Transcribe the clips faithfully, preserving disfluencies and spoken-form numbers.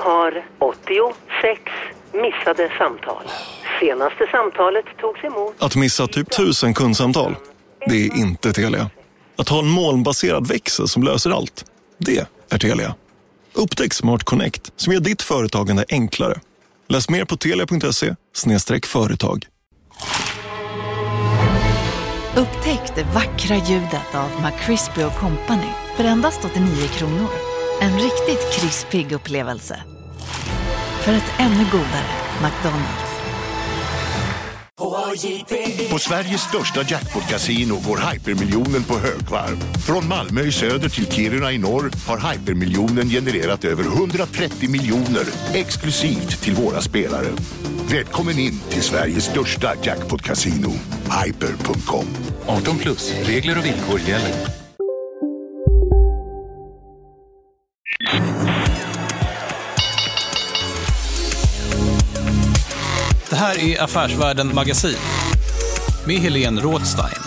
har åttiosex missade samtal. Senaste samtalet togs emot... Att missa typ tusen kundsamtal, det är inte Telia. Att ha en molnbaserad växel som löser allt, det är Telia. Upptäck Smart Connect som gör ditt företagande enklare. Läs mer på telia punkt se slash företag. Upptäck det vackra ljudet av McCrispy och Company för endast åttionio kronor. En riktigt krispig upplevelse. För ett ännu godare McDonald's. På Sveriges största jackpot-casino går Hypermiljonen på högvarv. Från Malmö i söder till Kiruna i norr har Hypermiljonen genererat över hundratrettio miljoner exklusivt till våra spelare. Välkommen in till Sveriges största jackpot-casino, hyper punkt com. arton plus, regler och villkor gäller. Det här är Affärsvärlden Magasin med Helene Rådstein.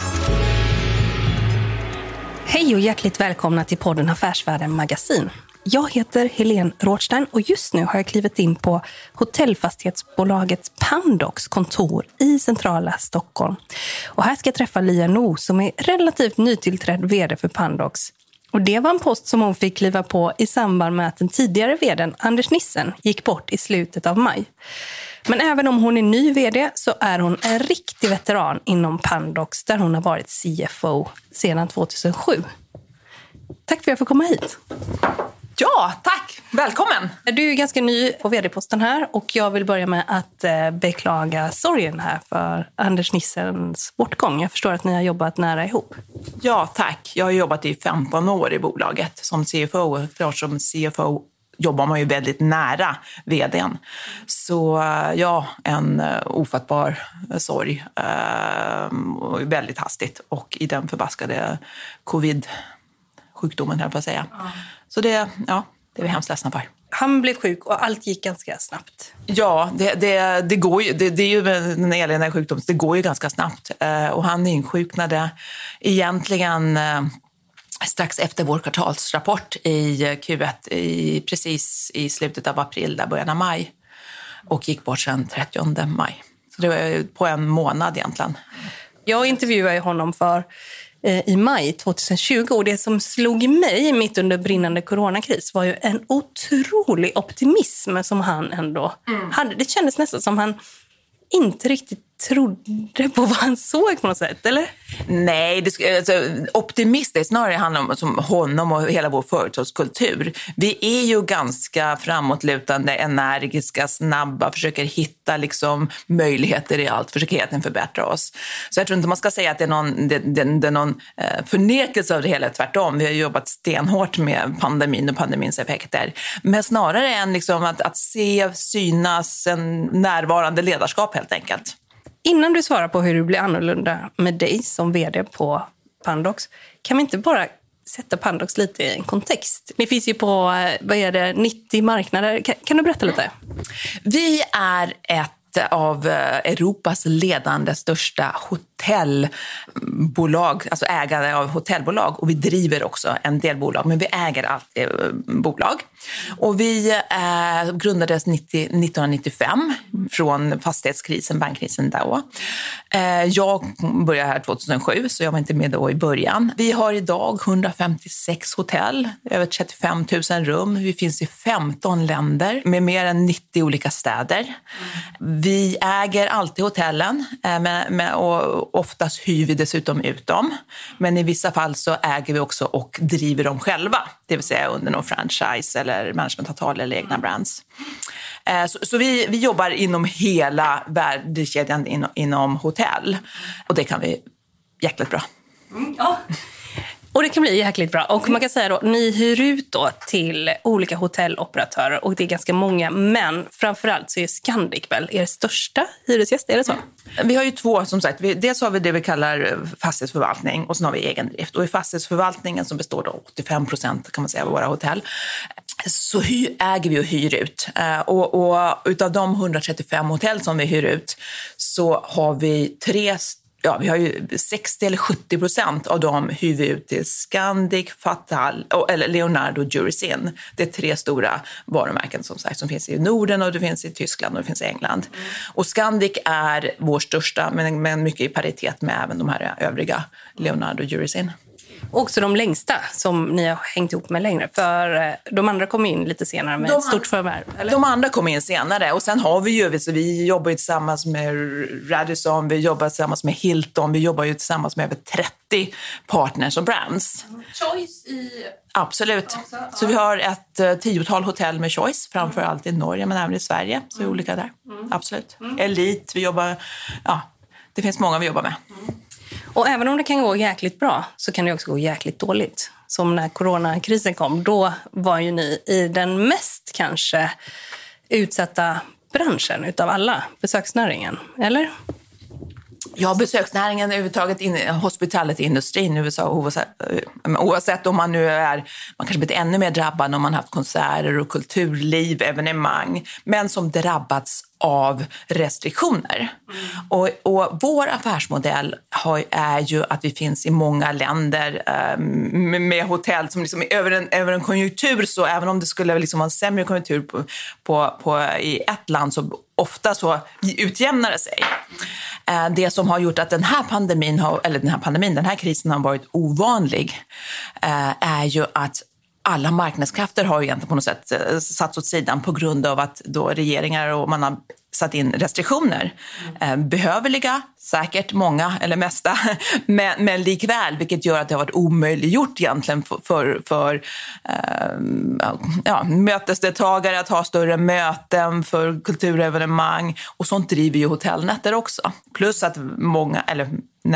Hej och hjärtligt välkomna till podden Affärsvärlden Magasin. Jag heter Helene Rådstein och just nu har jag klivit in på hotellfastighetsbolaget Pandox kontor i centrala Stockholm. Och här ska jag träffa Lia No som är relativt nytillträdd vd för Pandox. Och det var en post som hon fick kliva på i samband med att den tidigare vdn Anders Nissen gick bort i slutet av maj. Men även om hon är ny vd så är hon en riktig veteran inom Pandox där hon har varit C F O sedan tvåtusendsju. Tack för att jag får komma hit. Ja, tack. Välkommen. Du är ganska ny på vd-posten här och jag vill börja med att beklaga sorgen här för Anders Nissens bortgång. Jag förstår att ni har jobbat nära ihop. Ja, tack. Jag har jobbat i femton år i bolaget som C F O. Klart som C F O jobbar man ju väldigt nära vdn. Så ja, en ofattbar sorg. Uh, väldigt hastigt. Och i den förbaskade covid-sjukdomen, här på att säga. Mm. Så det, ja, det är vi hemskt ledsna för. Han blev sjuk och allt gick ganska snabbt. Ja, det, det, det går ju, det, det är ju den eländiga sjukdomen, det går ju ganska snabbt. Uh, och han insjuknade egentligen... Uh, strax efter vår kvartalsrapport i Q ett, i, precis i slutet av april, där början av maj. Och gick bort sen trettionde maj. Så det var på en månad egentligen. Jag intervjuade honom för eh, i maj tjugohundratjugo och det som slog mig mitt under brinnande coronakris var ju en otrolig optimism som han ändå mm. hade. Det kändes nästan som han inte riktigt trodde på vad han såg på något sätt, eller? Nej, det, alltså, optimistiskt snarare handlar om som honom och hela vår företagskultur. Vi är ju ganska framåtlutande, energiska, snabba, försöker hitta liksom, möjligheter i allt, försöker hela tiden förbättra oss. Så jag tror inte man ska säga att det är någon, det, det, det är någon eh, förnekelse av det hela, tvärtom. Vi har jobbat stenhårt med pandemin och pandemins effekter. Men snarare än liksom, att, att se, synas, en närvarande ledarskap helt enkelt. Innan du svarar på hur det blir annorlunda med dig som vd på Pandox, kan vi inte bara sätta Pandox lite i en kontext? Ni finns ju på, vad är det, nittio marknader. Kan, kan du berätta lite? Vi är ett av Europas ledande största hotellbolag, alltså ägare av hotellbolag, och vi driver också en del bolag, men vi äger alltid bolag. Och vi eh, grundades nittio, nittonhundranittiofem från fastighetskrisen, bankkrisen då. Eh, jag började här tjugohundrasju, så jag var inte med då i början. Vi har idag hundrafemtiosex hotell, över trettiofem tusen rum. Vi finns i femton länder med mer än nittio olika städer. Vi äger alltid hotellen eh, med, med, och oftast hyr vi dessutom ut dem. Men i vissa fall så äger vi också och driver dem själva, det vill säga under någon franchise eller managementavtal eller egna brands. Så, så vi, vi jobbar inom hela värdekedjan inom, inom hotell. Och det kan vi jäkligt bra. Mm, ja. Och det kan bli jäkligt bra. Och man kan säga då, ni hyr ut då till olika hotelloperatörer och det är ganska många. Men framförallt så är Scandic väl er största hyresgäst, är det så? Vi har ju två, som sagt. Vi, dels har vi det vi kallar fastighetsförvaltning och sen har vi egen drift. Och i fastighetsförvaltningen som består då åttiofem procent kan man säga av våra hotell, så hyr, äger vi och hyr ut. Uh, och, och utav de hundratrettiofem hotell som vi hyr ut så har vi tre Ja, vi har ju sextio eller sjuttio procent av dem hyr vi ut till Scandic, Fatal eller Leonardo Jurisin. Det är tre stora varumärken som sagt som finns i Norden och det finns i Tyskland och det finns i England. Mm. Och Scandic är vår största, men, men mycket i paritet med även de här övriga Leonardo Jurisin. Också de längsta som ni har hängt ihop med längre. För de andra kom in lite senare med de, ett stort förvärv, eller? De andra kom in senare. Och sen har vi ju, så vi jobbar ju tillsammans med Radisson, vi jobbar tillsammans med Hilton, vi jobbar ju tillsammans med över trettio partners och brands. Choice i... Absolut. Också, ja. Så vi har ett uh, tiotal hotell med Choice, framförallt i Norge men även i Sverige. Så mm. är olika där. Mm. Absolut. Mm. Elite, vi jobbar... Ja, det finns många vi jobbar med. Mm. Och även om det kan gå jäkligt bra så kan det också gå jäkligt dåligt. Som när coronakrisen kom, då var ju ni i den mest kanske utsatta branschen utav alla, besöksnäringen, eller? Ja, besöksnäringen överhuvudtaget, in, hospitality-industrin i U S A, oavsett, oavsett om man nu är, man kanske blir ännu mer drabbad om man har haft konserter och kulturliv, evenemang, men som drabbats av restriktioner. Mm. Och, och vår affärsmodell har, är ju att vi finns i många länder eh, med, med hotell som liksom över en, över en konjunktur, så även om det skulle liksom vara en sämre konjunktur på, på, på, i ett land så ofta så utjämnar det sig. Eh, det som har gjort att den här pandemin, har, eller den här pandemin, den här krisen har varit ovanlig eh, är ju att alla marknadskrafter har ju egentligen på något sätt satt åt sidan på grund av att då regeringar och man har satt in restriktioner. Mm. Behövliga, säkert många eller mesta, men, men likväl, vilket gör att det har varit omöjliggjort egentligen för, för, för äh, ja, mötesdeltagare att ha större möten, för kulturevenemang, och sånt driver ju hotellnätter också. Plus att många, eller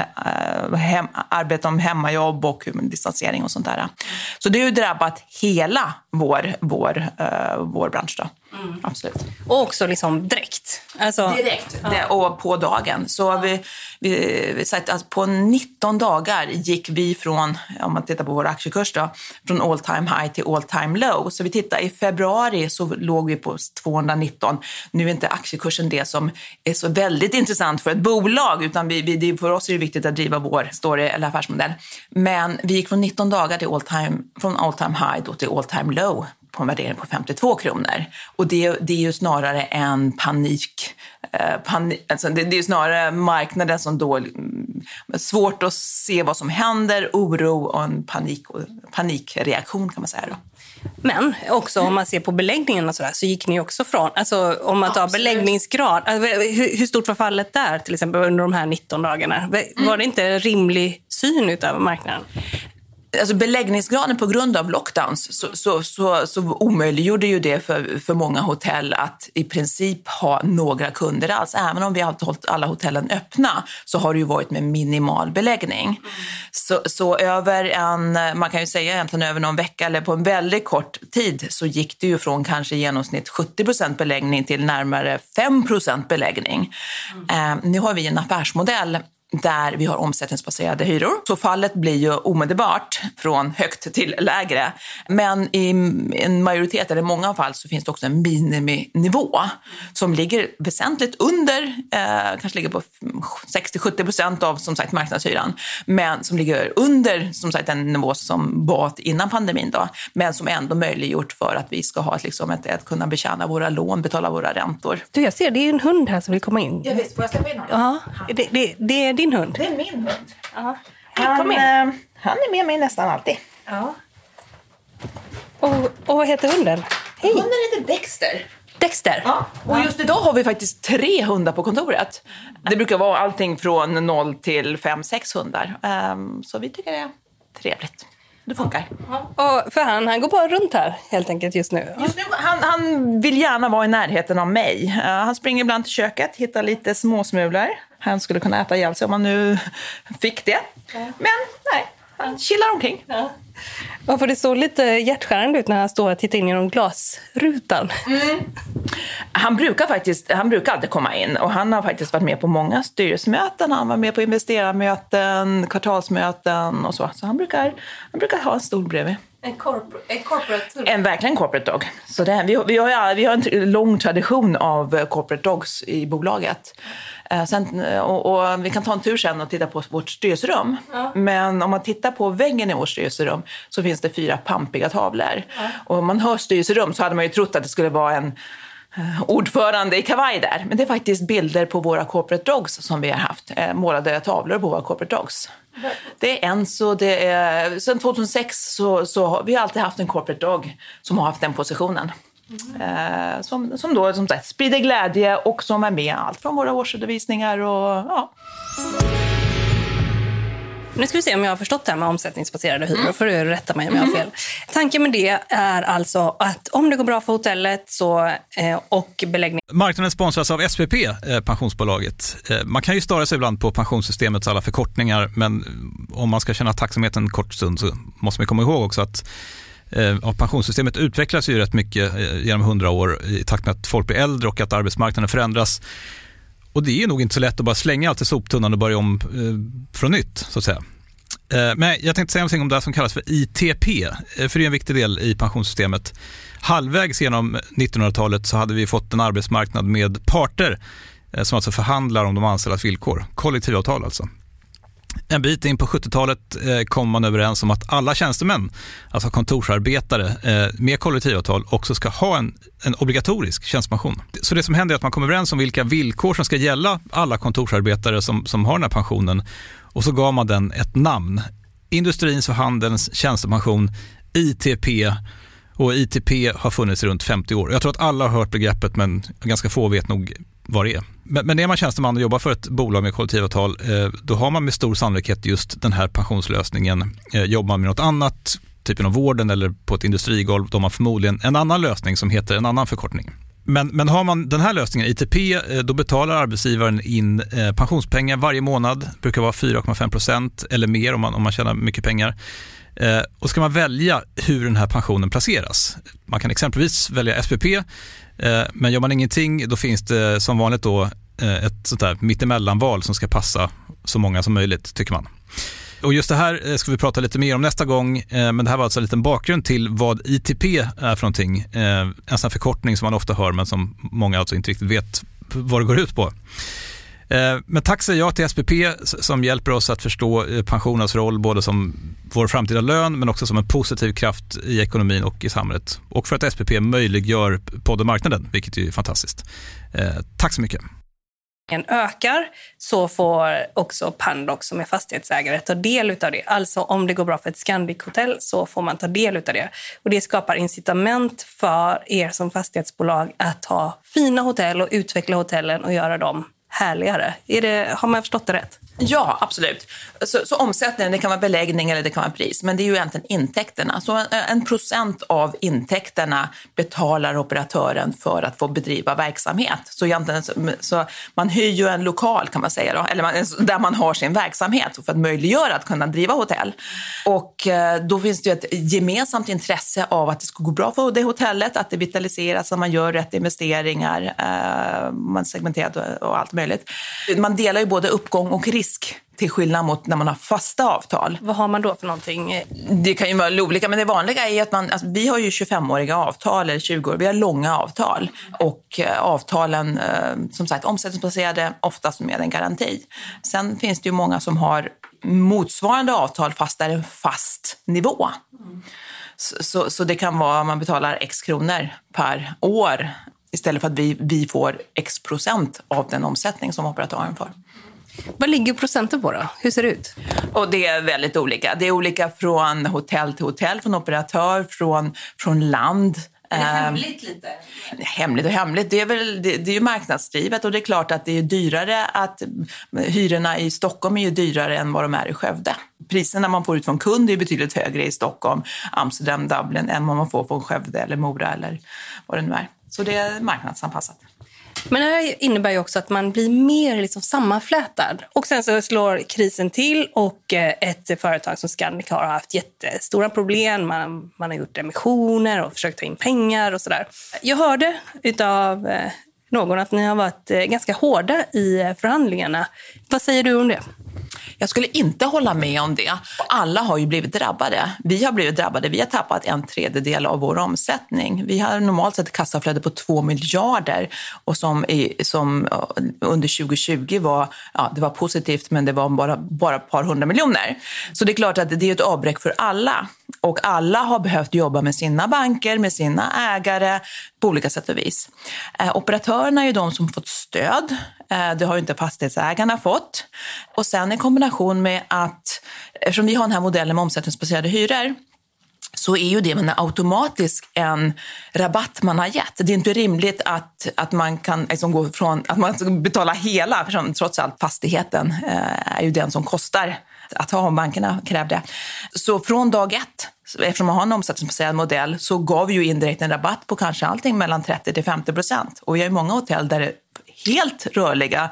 Hem, arbeta om hemmajobb och distansering och sånt där. Så det har ju drabbat hela vår, vår, uh, vår bransch då. Mm. Absolut. Och också liksom direkt. Alltså, direkt, ja. det, och på dagen. Så vi, vi, vi sagt att på nitton dagar gick vi från, om man tittar på vår aktiekurs då, från all time high till all time low. Så vi tittar, i februari så låg vi på tvåhundranitton. Nu är inte aktiekursen det som är så väldigt intressant för ett bolag, utan vi, vi, för oss är det viktigt att driva vår story eller affärsmodell. Men vi gick från nitton dagar till all time, från all time high då till all time low på en värdering på femtiotvå kronor. Och det, det är ju snarare en panik. Eh, panik alltså det, det är ju snarare marknaden som då är svårt att se vad som händer, oro och en panik, och panikreaktion kan man säga då. Men också om man ser på beläggningen och sådär, så gick ni också från, alltså om man tar Absolut. beläggningsgrad, alltså, hur, hur stort var fallet där till exempel under de här nitton dagarna? Var mm. det inte en rimlig syn utav marknaden? Alltså beläggningsgraden på grund av lockdowns så, så, så, så omöjliggjorde ju det för, för många hotell att i princip ha några kunder alls. Även om vi har hållit alla hotellen öppna så har det ju varit med minimal beläggning. Mm. Så, så över en, man kan ju säga egentligen över någon vecka eller på en väldigt kort tid så gick det ju från kanske i genomsnitt sjuttio procent beläggning till närmare fem procent beläggning. Mm. Eh, nu har vi en affärsmodell där vi har omsättningsbaserade hyror. Så fallet blir ju omedelbart från högt till lägre. Men i en majoritet, eller många fall, så finns det också en miniminivå som ligger väsentligt under, eh, kanske ligger på sextio till sjuttio procent av som sagt marknadshyran, men som ligger under som sagt den nivå som var innan pandemin då, men som ändå möjliggjort för att vi ska ha ett, liksom ett, ett kunna betjäna våra lån, betala våra räntor. Du, jag ser, det är en hund här som vill komma in. Jag vet, får jag släppa in honom? Ja, det, det, det är din hund. Det är min hund. Ja. Han, Kom in. eh, han är med mig nästan alltid. Ja. Och, och vad heter hunden? Hej. Hunden heter Dexter. Dexter? Ja. Och just idag har vi faktiskt tre hundar på kontoret. Det brukar vara allting från noll till fem, sex hundar. Um, så vi tycker det är trevligt. Det funkar. Ja. Och för han, han går bara runt här helt enkelt just nu. Just nu han, han vill gärna vara i närheten av mig. Uh, han springer ibland till köket, hittar lite småsmulor. Han skulle kunna äta ihjäl sig om han nu fick det. Ja. Men nej, han chillar omkring. Ja. Ja, för det såg lite hjärtskärande ut när han står och tittar in genom glasrutan. Mm. Han brukar faktiskt, han brukar alltid komma in, och han har faktiskt varit med på många styrelsemöten. Han var med på investerarmöten, kvartalsmöten och så. Så han brukar, han brukar ha en stol bredvid. En, corpor- en corporate En verkligen corporate dog. Så det, vi, vi, har, vi har en lång tradition av corporate dogs i bolaget. Sen, och, och vi kan ta en tur sen och titta på vårt styrelserum. Ja. Men om man tittar på väggen i vårt styrelserum så finns det fyra pampiga tavlor. Ja. Och om man hör styrelserum så hade man ju trott att det skulle vara en ordförande i kavaj där. Men det är faktiskt bilder på våra corporate dogs som vi har haft. Målade tavlor på våra corporate dogs. Det är en så det är... Sen tjugohundrasex så, så har vi alltid haft en corporate dog som har haft den positionen. Mm. Eh, som, som då som sagt sprider glädje och som är med allt från våra årsredovisningar och ja. Nu ska vi se om jag har förstått det här med omsättningsbaserade hyror, mm. för att rätta mig om jag har fel. Tanken med det är alltså att om det går bra för hotellet så, eh, och beläggning... Marknaden sponsras av S P P, eh, pensionsbolaget. Eh, man kan ju störa sig ibland på pensionssystemets alla förkortningar, men om man ska känna tacksamheten en kort stund så måste man komma ihåg också att eh, pensionssystemet utvecklas ju rätt mycket eh, genom hundra år i takt med att folk blir äldre och att arbetsmarknaden förändras. Och det är nog inte så lätt att bara slänga allt i soptunnan och börja om eh, från nytt, så att säga. Eh, men jag tänkte säga någonting om det som kallas för I T P, eh, för det är en viktig del i pensionssystemet. Halvvägs genom nittonhundratalet så hade vi fått en arbetsmarknad med parter eh, som alltså förhandlar om de anställdas villkor. Kollektivavtal alltså. En bit in på sjuttiotalet eh, kom man överens om att alla tjänstemän, alltså kontorsarbetare eh, med kollektivavtal, också ska ha en, en obligatorisk tjänstepension. Så det som händer är att man kommer överens om vilka villkor som ska gälla alla kontorsarbetare som, som har den här pensionen, och så gav man den ett namn. Industrins och handelns tjänstepension, I T P, och I T P har funnits i runt femtio år. Jag tror att alla har hört begreppet, men ganska få vet nog vad det är. Men, men är man tjänsteman och jobbar för ett bolag med kollektivavtal, eh, då har man med stor sannolikhet just den här pensionslösningen. Eh, jobbar man med något annat, typ inom vården eller på ett industrigolv, då har man förmodligen en annan lösning som heter en annan förkortning. Men, men har man den här lösningen, I T P, eh, då betalar arbetsgivaren in eh, pensionspengar varje månad. Det brukar vara fyra komma fem procent eller mer om man, om man tjänar mycket pengar. Eh, och ska man välja hur den här pensionen placeras. Man kan exempelvis välja S P P, eh, men gör man ingenting, då finns det som vanligt då eh, ett sånt där mittemellanval som ska passa så många som möjligt, tycker man. Och just det här ska vi prata lite mer om nästa gång, eh, men det här var alltså en liten bakgrund till vad I T P är för någonting. Eh, en sån här förkortning som man ofta hör, men som många alltså inte riktigt vet vad det går ut på. Men tack säger jag till S P P som hjälper oss att förstå pensionens roll både som vår framtida lön men också som en positiv kraft i ekonomin och i samhället. Och för att S P P möjliggör poddenmarknaden, vilket är fantastiskt. Tack så mycket. Ökar så får också Pandox som är fastighetsägare ta del av det. Alltså om det går bra för ett Scandic-hotell så får man ta del av det. Och det skapar incitament för er som fastighetsbolag att ha fina hotell och utveckla hotellen och göra dem härligare. Är det, har man förstått det rätt? Ja, absolut. Så, så omsättningen, det kan vara beläggning eller det kan vara pris, men det är ju egentligen intäkterna. Så en, en procent av intäkterna betalar operatören för att få bedriva verksamhet. Så egentligen så man hyr ju en lokal, kan man säga då, eller man, där man har sin verksamhet för att möjliggöra att kunna driva hotell. Och då finns det ju ett gemensamt intresse av att det ska gå bra för det hotellet, att det vitaliseras, att man gör rätt investeringar, man segmenterar och allt möjligt. Man delar ju både uppgång och risk till skillnad mot när man har fasta avtal. Vad har man då för någonting? Det kan ju vara olika, men det vanliga är att man, alltså, vi har ju tjugofemåriga avtal eller tjugo år, vi har långa avtal och eh, avtalen eh, som sagt omsättningsbaserade oftast med en garanti. Sen finns det ju många som har motsvarande avtal fast där en fast nivå. Mm. Så, så, så det kan vara att man betalar x kronor per år istället för att vi, vi får x procent av den omsättning som operatören får. Vad ligger procenten på då? Hur ser det ut? Och det är väldigt olika. Det är olika från hotell till hotell, från operatör, från, från land. Är det hemligt lite? Hemligt och hemligt, det är, väl, det, det är ju marknadsdrivet och det är klart att det är dyrare att hyrorna i Stockholm är ju dyrare än vad de är i Skövde. Priserna man får ut från kund är betydligt högre i Stockholm, Amsterdam, Dublin än vad man får från Skövde eller Mora eller vad det nu är. Så det är marknadsanpassat. Men det här innebär ju också att man blir mer liksom sammanflätad. Och sen så slår krisen till och ett företag som Scandic har haft jättestora problem. Man, man har gjort emissioner och försökt ta in pengar och sådär. Jag hörde utav någon att ni har varit ganska hårda i förhandlingarna. Vad säger du om det? Jag skulle inte hålla med om det. Alla har ju blivit drabbade. Vi har blivit drabbade. Vi har tappat en tredjedel av vår omsättning. Vi har normalt sett ett kassaflöde på två miljarder och som, i, som under tjugo tjugo var, ja, det var positivt, men det var bara, bara ett par hundra miljoner. Så det är klart att det är ett avbräck för alla. Och alla har behövt jobba med sina banker, med sina ägare på olika sätt och vis. Eh, operatörerna är ju de som fått stöd. Eh, det har ju inte fastighetsägarna fått. Och sen i kombination med att, eftersom vi har den här modellen med omsättningsbaserade hyror, så är ju det en automatisk en rabatt man har gett. Det är inte rimligt att, att man kan liksom gå från att man ska betala hela, för trots allt fastigheten eh, är ju den som kostar att ha, om bankerna krävde. Så från dag ett, eftersom man har en omsättningsbaserad modell, så gav vi ju indirekt en rabatt på kanske allting mellan trettio till femtio procent. Och vi har ju många hotell där det helt rörliga,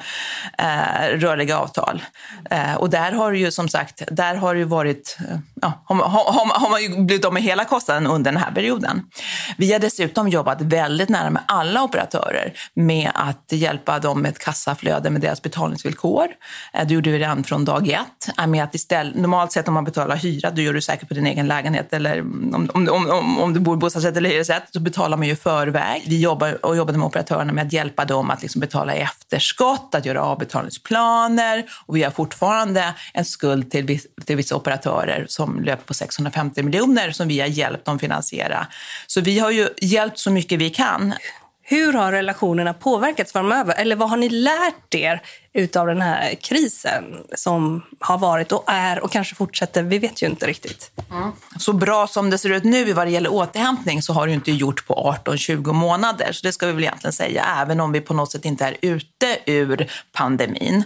eh, rörliga avtal. Eh, och där har ju som sagt, där har ju varit, ja, har, har, har man ju blivit av med hela kostnaden under den här perioden. Vi har dessutom jobbat väldigt nära med alla operatörer med att hjälpa dem med ett kassaflöde med deras betalningsvillkor. Eh, det gjorde vi redan från dag ett. Med att istället, normalt sett om man betalar hyra, då gör du säkert på din egen lägenhet, eller om, om, om, om, om du bor i bostadsrätt eller hyresrätt, så betalar man ju förväg. Vi jobbar och jobbade med operatörerna med att hjälpa dem att liksom betala i efterskott, att göra avbetalningsplaner, och vi har fortfarande en skuld till, viss, till vissa operatörer som löper på sexhundrafemtio miljoner som vi har hjälpt dem finansiera. Så vi har ju hjälpt så mycket vi kan. Hur har relationerna påverkats framöver? Eller vad har ni lärt er utav den här krisen som har varit och är och kanske fortsätter? Vi vet ju inte riktigt. Mm. Så bra som det ser ut nu vad det gäller återhämtning så har det ju inte gjort på arton tjugo månader. Så det ska vi väl egentligen säga, även om vi på något sätt inte är ute ur pandemin.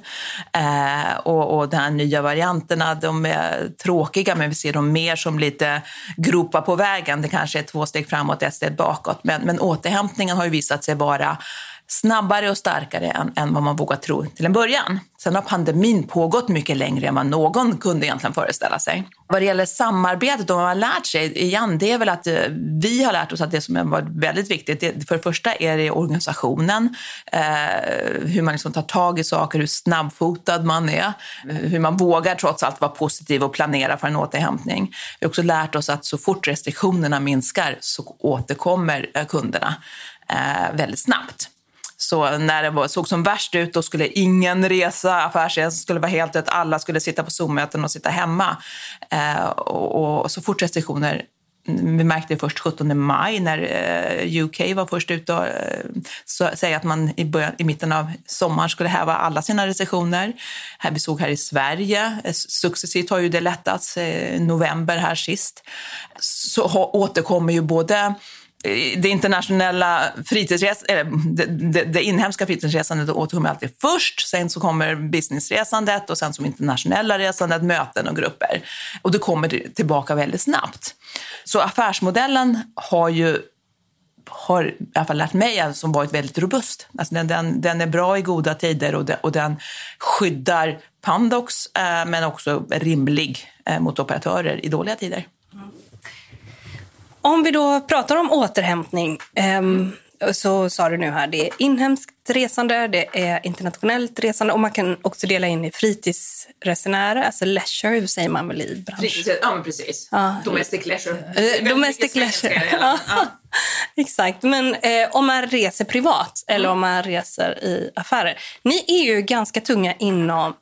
Eh, och, och de här nya varianterna, de är tråkiga, men vi ser dem mer som lite gropar på vägen. Det kanske är två steg framåt, ett steg bakåt. Men, men återhämtningen har ju visat sig vara snabbare och starkare än, än vad man vågar tro till en början. Sen har pandemin pågått mycket längre än vad någon kunde egentligen föreställa sig. Vad det gäller samarbetet och vad man har lärt sig igen, det är väl att vi har lärt oss att det som har varit väldigt viktigt, det, för det första är det organisationen, eh, hur man liksom tar tag i saker, hur snabbfotad man är, hur man vågar trots allt vara positiv och planera för en återhämtning. Vi har också lärt oss att så fort restriktionerna minskar så återkommer kunderna eh, väldigt snabbt. Så när det var, såg som värst ut, då skulle ingen resa, affärsresan skulle vara helt dött, alla skulle sitta på Zoom-möten och sitta hemma. Eh, och, och så fort restriktioner, vi märkte det först sjuttonde maj när eh, U K var först ut och eh, säga att man i, början, i mitten av sommaren skulle häva alla sina restriktioner. Här, vi såg här i Sverige, eh, successivt har ju det lättats, eh, november här sist. Så ha, återkommer ju både det internationella fritidsresandet, eller det, det, det inhemska fritidsresandet återkommer alltid först, sen så kommer businessresandet och sen som internationella resandet, möten och grupper. Och det kommer tillbaka väldigt snabbt. Så affärsmodellen har ju har i alla fall lärt mig som varit väldigt robust. Alltså den, den, den är bra i goda tider och, de, och den skyddar Pandox eh, men också rimlig eh, mot operatörer i dåliga tider. Om vi då pratar om återhämtning, eh, så sa du nu här, det är inhemskt resande, det är internationellt resande och man kan också dela in i fritidsresenärer, alltså leisure, säger man väl i branschen. Ja, men precis. Ja. Domestic leisure. Eh, domestic leisure. Ja. Ja. Exakt, men eh, om man reser privat eller om man reser i affärer. Ni är ju ganska tunga inom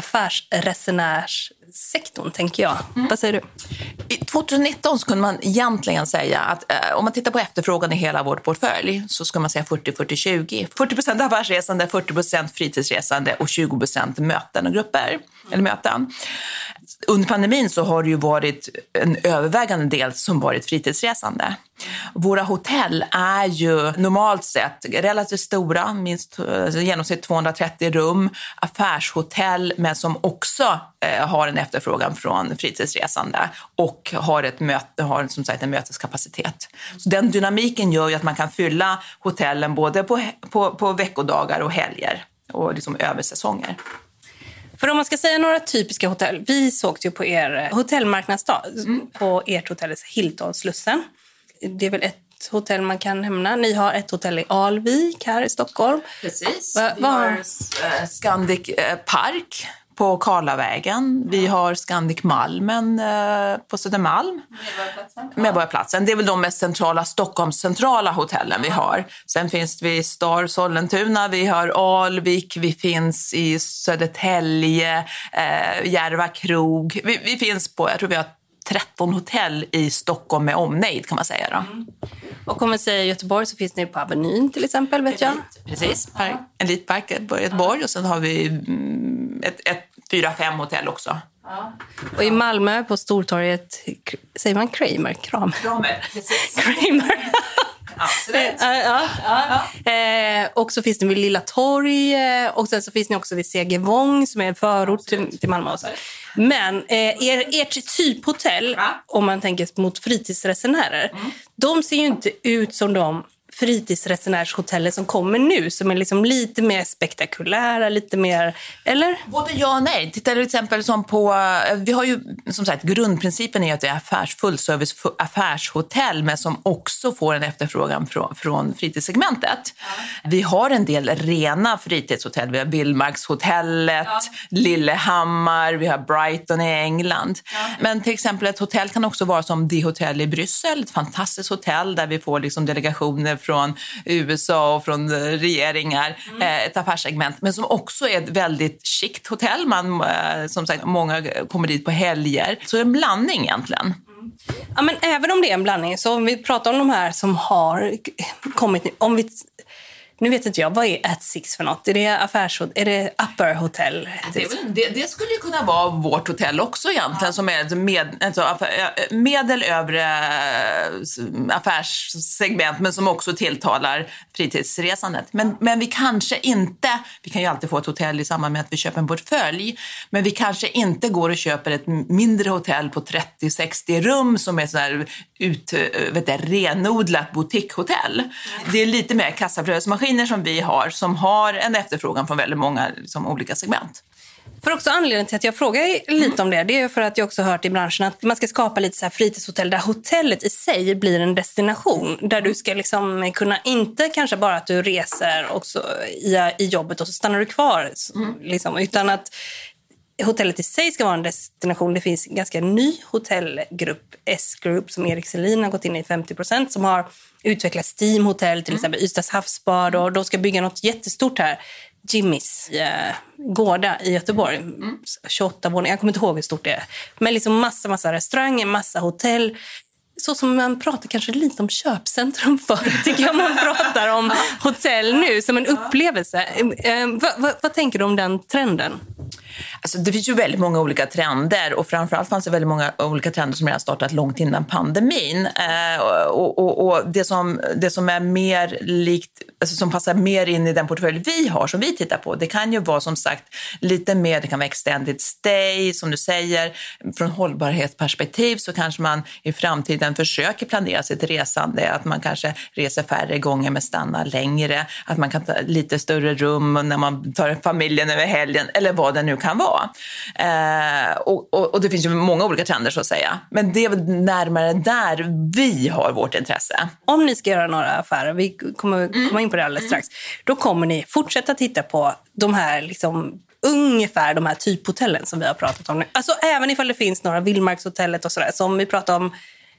affärsresenärssektorn, tänker jag. Mm. Vad säger du? I tjugonitton så kunde man egentligen säga att eh, om man tittar på efterfrågan i hela vår portfölj så ska man säga fyrtio fyrtio tjugo. fyrtio procent affärsresande, fyrtio procent fritidsresande och tjugo procent möten och grupper. Mm. Eller möten. Under pandemin så har det ju varit en övervägande del som varit fritidsresande. Våra hotell är ju normalt sett relativt stora, minst alltså genomsnitt tvåhundratrettio rum, affärshotell men som också eh, har en efterfrågan från fritidsresande och har, ett möte, har som sagt en möteskapacitet. Så den dynamiken gör ju att man kan fylla hotellen både på, på, på veckodagar och helger och liksom översäsonger. För om man ska säga några typiska hotell, vi såg ju på er hotellmarknadsdag, mm. på ert hotell Hilton Slussen. Det är väl ett hotell man kan nämna. Ni har ett hotell i Alvik här i Stockholm. Precis. Va, vi har uh, Scandic uh, Park på Karlavägen. Vi har Scandic Malmen eh, på Södermalm. Medborgarplatsen. Medborgarplatsen. Det är väl de mest centrala, Stockholms centrala hotellen vi har. Sen finns vi i Star Sollentuna, vi har Alvik, vi finns i Södertälje, eh, Järva krog. Vi, vi finns på, jag tror vi har tretton hotell i Stockholm med omnejd kan man säga då. Mm. Och om man säger Göteborg så finns ni på Avenyn till exempel, vet jag. Precis, Elitpark i Göteborg och sen har vi ett, ett fyra, fem hotell också. Ja. Och i Malmö på Stortorget, säger man Kramer? Kram. Kramer, precis. Kramer. Absolut. Ja, ja, ja. Ja. Eh, och så finns det vid Lilla Torg och sen så finns ni också vid Segervång som är en förort till, till Malmö. Och så. Men eh, er, ert typhotell, ja. Om man tänker mot fritidsresenärer, mm. de ser ju inte ut som de fritidsresenärshoteller som kommer nu, som är liksom lite mer spektakulära, lite mer, eller? Både ja och nej. Titta till exempel som på, vi har ju som sagt, grundprincipen är att det är affärs, fullservice affärshotell, men som också får en efterfrågan från, från fritidssegmentet. Ja. Vi har en del rena fritidshotell, vi har Vildmarkshotellet, ja. Lillehammar, vi har Brighton i England. Ja. Men till exempel ett hotell kan också vara som det hotell i Bryssel, ett fantastiskt hotell där vi får liksom delegationer från U S A och från regeringar, mm. ett affärssegment, men som också är ett väldigt chict hotell. Man, som sagt, många kommer dit på helger. Så det är en blandning egentligen. Mm. Ja, men även om det är en blandning, så om vi pratar om de här som har kommit, om vi... Nu vet inte jag, vad är At Six för något? Är det affärshotell? Är det upper hotel? Det, är väl, det, det skulle ju kunna vara vårt hotell också egentligen, som är ett med, alltså, medelövre affärssegment, men som också tilltalar fritidsresandet. Men, men vi kanske inte, vi kan ju alltid få ett hotell i samband med att vi köper en portfölj, men vi kanske inte går och köper ett mindre hotell på trettio sextio rum som är så här ut, vet du, renodlat boutiquehotell. Det är lite mer kassaflödesmaskin som vi har, som har en efterfrågan från väldigt många liksom, olika segment. För också anledningen till att jag frågar lite om det, det är för att jag också hört i branschen att man ska skapa lite så här fritidshotell där hotellet i sig blir en destination. Där du ska liksom kunna, inte kanske bara att du reser också i, i jobbet och så stannar du kvar. Mm. Liksom, utan att hotellet i sig ska vara en destination. Det finns en ganska ny hotellgrupp, S-Group, som Erik Selin har gått in i femtio procent, som har utvecklat Steam Hotel, till exempel Ystads havsbad, och de ska bygga något jättestort här. Jimmys eh, gårda i Göteborg. Mm. tjugoåtta våningar, jag kommer inte ihåg hur stort det är. Men liksom massa, massa restauranger, massa hotell. Så som man pratar kanske lite om köpcentrum för, tycker jag man pratar om hotell nu som en upplevelse. Eh, vad, vad, vad tänker du om den trenden? Alltså, det finns ju väldigt många olika trender, och framförallt fanns det väldigt många olika trender som redan startat långt innan pandemin. Eh, och och, och det, som, det som är mer likt, alltså som passar mer in i den portfölj vi har, som vi tittar på, det kan ju vara som sagt lite mer, det kan vara extended stay, som du säger. Från hållbarhetsperspektiv så kanske man i framtiden försöker planera sitt resande, att man kanske reser färre gånger men stannar längre, att man kan ta lite större rum när man tar familjen över helgen, eller vad det nu kan vara. Eh, och, och, och det finns ju många olika trender så att säga. Men det är väl närmare där vi har vårt intresse. Om ni ska göra några affärer, vi kommer komma mm. in på det alldeles strax, då kommer ni fortsätta titta på de här liksom ungefär de här typhotellen som vi har pratat om nu. Alltså även ifall det finns några Vildmarkshotellet och sådär som vi pratar om.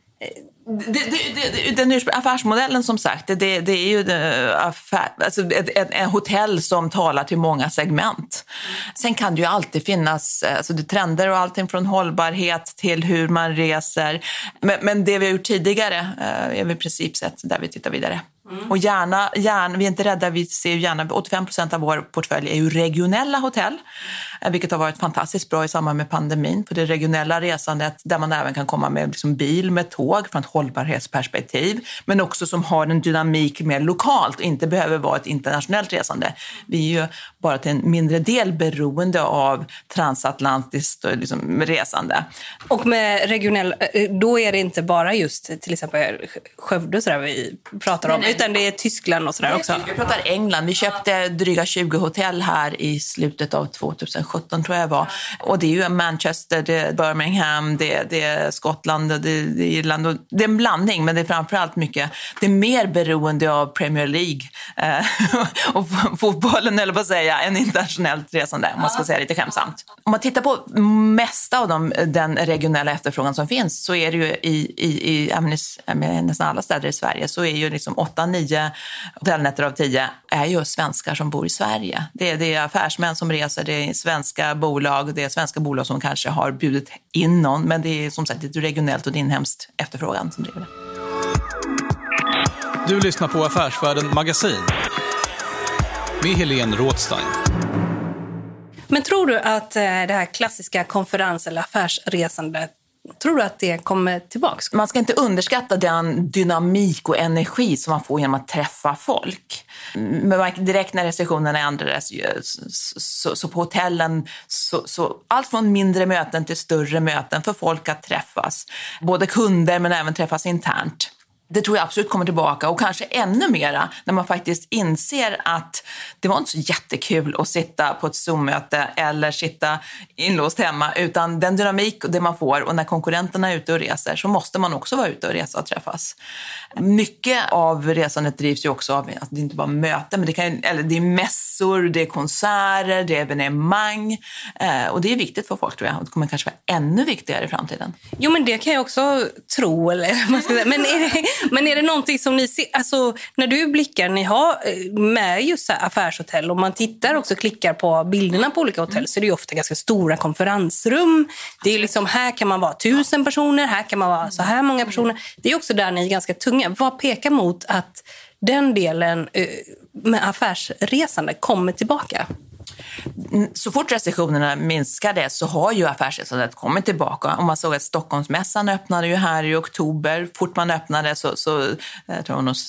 Det, det, det, den affärsmodellen som sagt, det, det är ju affär, alltså ett, ett, ett hotell som talar till många segment. Sen kan det ju alltid finnas alltså det trender och allting från hållbarhet till hur man reser. Men, men det vi har gjort tidigare är vi i princip sett där vi tittar vidare. Mm. Och gärna, gärna, vi är inte rädda, vi ser ju gärna, åttiofem procent av vår portfölj är ju regionella hotell, vilket har varit fantastiskt bra i samband med pandemin, för det regionella resandet där man även kan komma med liksom bil, med tåg från ett hållbarhetsperspektiv, men också som har en dynamik mer lokalt och inte behöver vara ett internationellt resande. Vi är ju bara till en mindre del beroende av transatlantiskt liksom, resande. Och med regionell, då är det inte bara just till exempel Skövde så där vi pratar om, nej, nej. Utan det är Tyskland och sådär också. Vi pratar England. Vi köpte dryga tjugo hotell här i slutet av tjugohundrasju sjutton tror jag var. Och det är ju Manchester, det är Birmingham, det, det är Skottland, det, det är Irland. Och det är en blandning, men det är framförallt mycket, det är mer beroende av Premier League eh, och fotbollen, eller vad säga, än internationellt resande, om man ska säga lite skämsamt. Om man tittar på mesta av de, den regionella efterfrågan som finns, så är det ju i, i, i nästan alla städer i Sverige, så är ju liksom åtta nio hotellnätter av tio är ju svenskar som bor i Sverige. Det är, det är affärsmän som reser, det är svenska bolag, det är svenska bolag som kanske har bjudit in någon, men det är som sagt ett regionellt och inhemskt efterfrågan som driver det. Du lyssnar på Affärsvärlden Magasin med Helene Rådstein. Men tror du att det här klassiska konferens- eller affärsresandet, tror du att det kommer tillbaka? Man ska inte underskatta den dynamik och energi som man får genom att träffa folk. Men direkt när restriktionerna ändrades, så, så, så på hotellen, så, så allt från mindre möten till större möten för folk att träffas. Både kunder men även träffas internt. Det tror jag absolut kommer tillbaka, och kanske ännu mera när man faktiskt inser att det var inte så jättekul att sitta på ett Zoom-möte eller sitta inlåst hemma, utan den dynamik och det man får, och när konkurrenterna är ute och reser så måste man också vara ute och resa och träffas. Mycket av resandet drivs ju också av att det inte bara möten, men det, kan, eller det är mässor, det är konserter, det är evenemang, eh, och det är viktigt för folk, tror jag, och det kommer kanske vara ännu viktigare i framtiden. Jo, men det kan jag också tro, eller man ska säga. Men är det, men är det någonting som ni ser, alltså när du blickar, ni har med just så här affärshotell, och man tittar också, klickar på bilderna på olika hotell, så är det ju ofta ganska stora konferensrum. Det är liksom, här kan man vara tusen personer, här kan man vara så här många personer. Det är också där ni är ganska tunga. Vad pekar mot att den delen med affärsresande kommer tillbaka? Så fort restriktionerna minskade så har ju affärsresandet kommit tillbaka. Om man såg att Stockholmsmässan öppnade ju här i oktober. Fort man öppnade så, så jag tror någon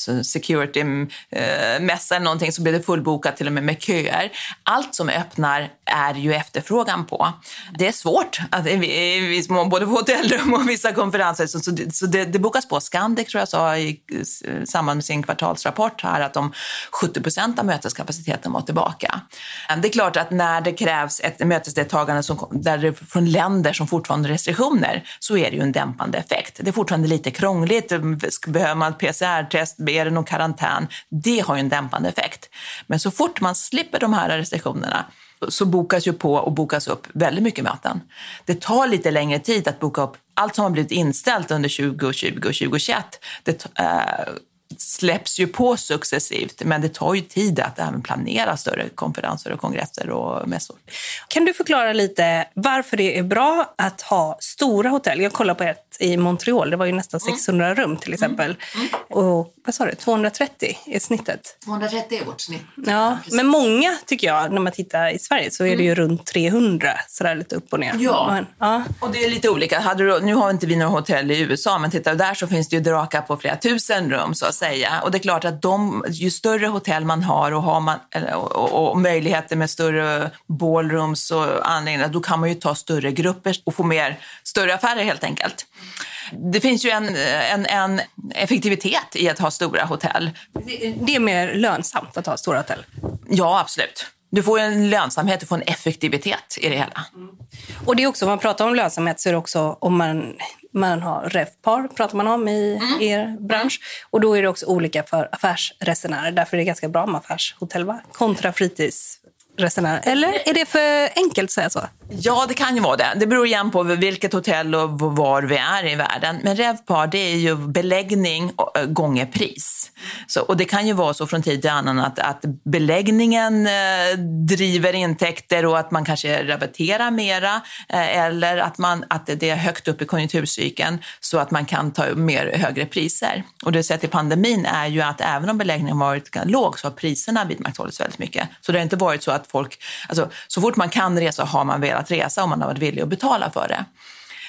security-mässa eller någonting, så blev det fullbokat till och med med köer. Allt som öppnar är ju efterfrågan på. Det är svårt att i viss mån, både på hotellrum och vissa konferenser, så, så, det, så det, det bokas på. Scandic tror jag sa i samband med sin kvartalsrapport här att de sjuttio procent av möteskapaciteten var tillbaka. Det är klart att när det krävs ett mötesdeltagande som, där det från länder som fortfarande har restriktioner, så är det ju en dämpande effekt. Det är fortfarande lite krångligt. Behöver man P C R-test, är det någon karantän? Det har ju en dämpande effekt. Men så fort man slipper de här restriktionerna, så bokas ju på och bokas upp väldigt mycket möten. Det tar lite längre tid att boka upp allt som har blivit inställt under tjugo tjugo och tjugo tjugoett. Det äh, släpps ju på successivt, men det tar ju tid att även planera större konferenser och kongresser och mässor. Kan du förklara lite varför det är bra att ha stora hotell? Jag kollar på ett i Montreal, det var ju nästan sexhundra rum till exempel. Mm. Mm. Och vad sa du, tvåhundratrettio är snittet? tvåhundratrettio är vårt snitt. Ja, men många tycker jag, när man tittar i Sverige så är det ju mm. runt trehundra, sådär lite upp och ner. Ja, men, ja. Och det är lite olika. Hade du, nu har inte vi några hotell i U S A, men titta där så finns det ju drakar på flera tusen rum så att säga. Och det är klart att de, ju större hotell man har och, har man, och, och, och möjligheter med större ballrooms och anläggningar, då kan man ju ta större grupper och få mer större affärer helt enkelt. Det finns ju en, en, en effektivitet i att ha stora hotell. Det är mer lönsamt att ha stora hotell? Ja, absolut. Du får en lönsamhet, du får en effektivitet i det hela. Mm. Och det är också, om man pratar om lönsamhet, så är det också om man, man har RevPAR, pratar man om i mm. er bransch. Och då är det också olika för affärsresenärer. Därför är det ganska bra med affärshotell, va? Kontra fritidsresenärer. Eller är det för enkelt att säga så? Ja, det kan ju vara det. Det beror igen på vilket hotell och var vi är i världen. Men RevPAR, det är ju beläggning gånger pris. Så, och det kan ju vara så från tid till annan att, att beläggningen eh, driver intäkter och att man kanske rabatterar mera eh, eller att, man, att det är högt upp i konjunkturcykeln så att man kan ta mer högre priser. Och det sett i pandemin är ju att även om beläggningen varit låg så har priserna vidmakthållits väldigt mycket. Så det har inte varit så att folk, alltså så fort man kan resa har man velat att resa om man har varit villig att betala för det.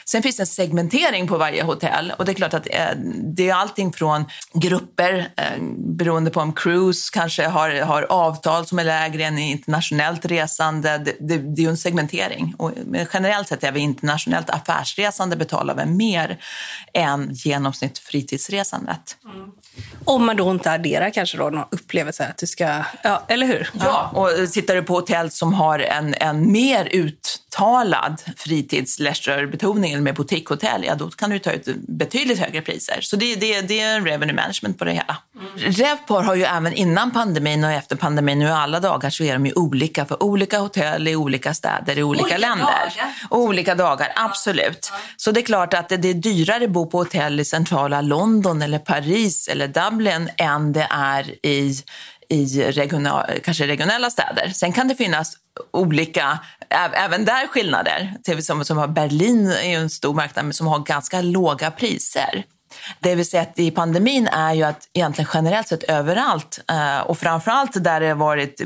Sen finns det en segmentering på varje hotell och det är klart att eh, det är allting från grupper eh, beroende på om cruise kanske har, har avtal som är lägre än internationellt resande. Det, det, det är ju en segmentering och generellt sett är vi internationellt affärsresande betalar vi mer än genomsnitt fritidsresandet. Mm. Om man då inte adderar kanske då någon upplevelse att du ska, ja, eller hur? Ja, och tittar du på hotell som har en, en mer uttalad fritids-leisure-betoning eller med boutiquehotell, ja då kan du ta ut betydligt högre priser. Så det, det, det är en revenue management på det hela. Mm. RevPAR har ju även innan pandemin och efter pandemin nu alla dagar så är de ju olika för olika hotell i olika städer i olika, olika länder. Dagar. Och olika dagar, absolut. Ja. Så det är klart att det, det är dyrare att bo på hotell i centrala London eller Paris eller Dublin än det är i, i regional, kanske regionella städer. Sen kan det finnas olika, även där skillnader. Som, som har Berlin är ju en stor marknad som har ganska låga priser. Det vi sett i pandemin är ju att egentligen generellt sett överallt och framförallt där det har varit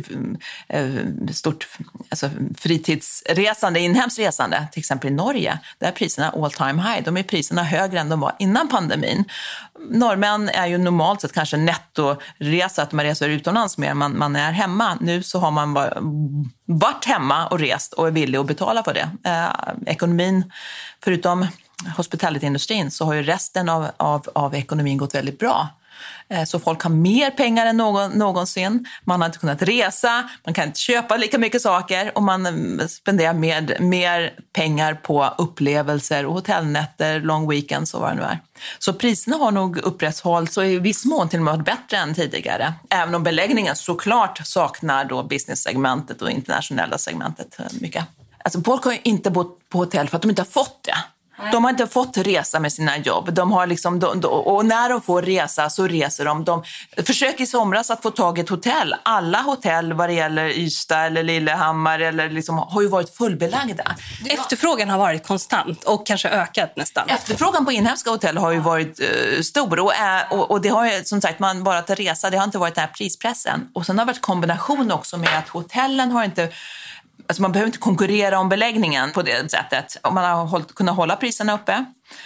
stort alltså fritidsresande, inhemskt resande, till exempel i Norge, där är priserna all time high. De är priserna högre än de var innan pandemin. Norrmän är ju normalt sett kanske nettoresa, att man reser utomlands mer, man, man är hemma. Nu så har man bara varit hemma och rest och är villig att betala för det. Eh, ekonomin, förutom hospitality-industrin, så har ju resten av, av, av ekonomin gått väldigt bra. Så folk har mer pengar än någon, någonsin. Man har inte kunnat resa, man kan inte köpa lika mycket saker och man spenderar mer, mer pengar på upplevelser och hotellnätter, long weekends och vad det nu är. Så priserna har nog upprätthållits och i viss mån till och med bättre än tidigare. Även om beläggningen såklart saknar då business-segmentet och internationella segmentet mycket. Alltså folk har ju inte bott på hotell för att de inte har fått det. De har inte fått resa med sina jobb. De har liksom, de, de, och när de får resa så reser de. De försöker i somras att få tag i ett hotell. Alla hotell vad det gäller Ystad eller Lillehammar eller liksom, har ju varit fullbelagda. Efterfrågan har varit konstant och kanske ökat nästan. Efterfrågan på inhemska hotell har ju varit uh, stor. Och, är, och, och det har ju som sagt, man bara att resa, det har inte varit den här prispressen. Och sen har det varit kombination också med att hotellen har inte... Alltså man behöver inte konkurrera om beläggningen på det sättet. Om man har hållit, kunnat hålla priserna uppe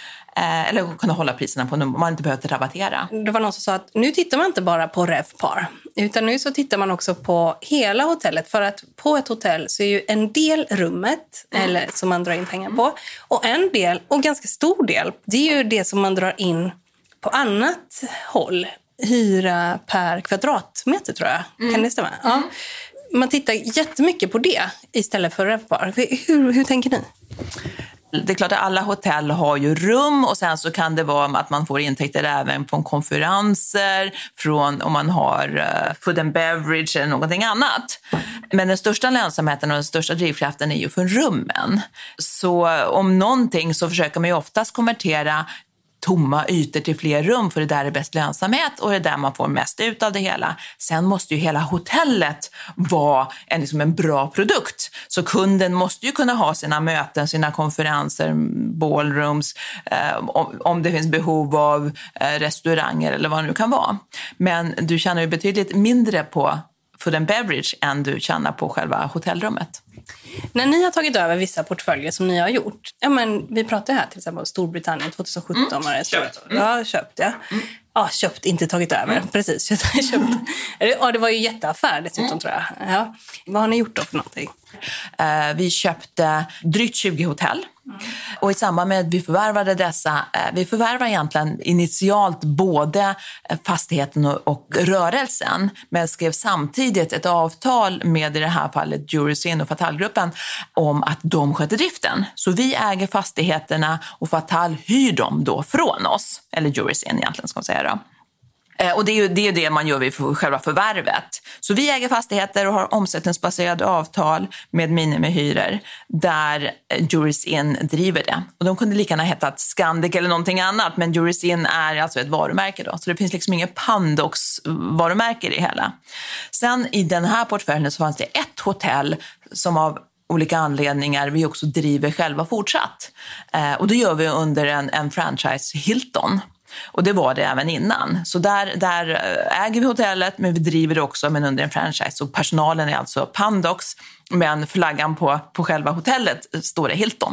eh, eller kunna hålla priserna på om man inte behövt rabattera. Det var någon som sa att nu tittar man inte bara på RevPAR utan nu så tittar man också på hela hotellet. För att på ett hotell så är ju en del rummet mm. eller som man drar in pengar på och en del, och ganska stor del, det är ju det som man drar in på annat håll. Hyra per kvadratmeter tror jag. Mm. Kan det stämma? Ja. Mm. Man tittar jättemycket på det istället för RevPAR. Hur, hur tänker ni? Det är klart att alla hotell har ju rum och sen så kan det vara att man får intäkter även från konferenser, från om man har uh, food and beverage eller någonting annat. Men den största lönsamheten och den största drivkraften är ju för rummen. Så om någonting så försöker man ju oftast konvertera tomma ytor till fler rum för det där är bäst lönsamhet och det är där man får mest ut av det hela. Sen måste ju hela hotellet vara en, liksom en bra produkt. Så kunden måste ju kunna ha sina möten, sina konferenser, ballrooms, eh, om, om det finns behov av eh, restauranger eller vad det nu kan vara. Men du tjänar ju betydligt mindre på food and beverage än du tjänar på själva hotellrummet. När ni har tagit över vissa portföljer som ni har gjort, ja men vi pratar här till exempel om Storbritannien tjugosjutton mm. var det köpt. Mm. Ja, köpt ja. Mm. Ja, köpt, inte tagit över. Mm. Precis, köpt. Ja, det var ju jätteaffär dessutom mm. tror jag. Ja. Vad har ni gjort då för någonting? Uh, vi köpte drygt tjugo hotell. Mm. Och i samband med att vi förvärvade dessa, uh, vi förvärvade egentligen initialt både fastigheten och, och rörelsen, men skrev samtidigt ett avtal med i det här fallet Jurys Inn och Fatal-gruppen om att de sköter driften. Så vi äger fastigheterna och Fatal hyr dem då från oss, eller Jurys Inn egentligen ska man säga då. Och det är ju det, är det man gör vid själva förvärvet. Så vi äger fastigheter och har omsättningsbaserade avtal med minimihyror där Jurys Inn driver det. Och de kunde lika gärna heta Scandic eller någonting annat, men Jurys Inn är alltså ett varumärke då. Så det finns liksom inget Pandox-varumärke i det hela. Sen i den här portföljen så fanns det ett hotell som av olika anledningar vi också driver själva fortsatt. Och det gör vi under en, en franchise Hilton. Och det var det även innan. Så där, där äger vi hotellet, men vi driver det också men under en franchise. Och personalen är alltså Pandox, men flaggan på, på själva hotellet står det Hilton.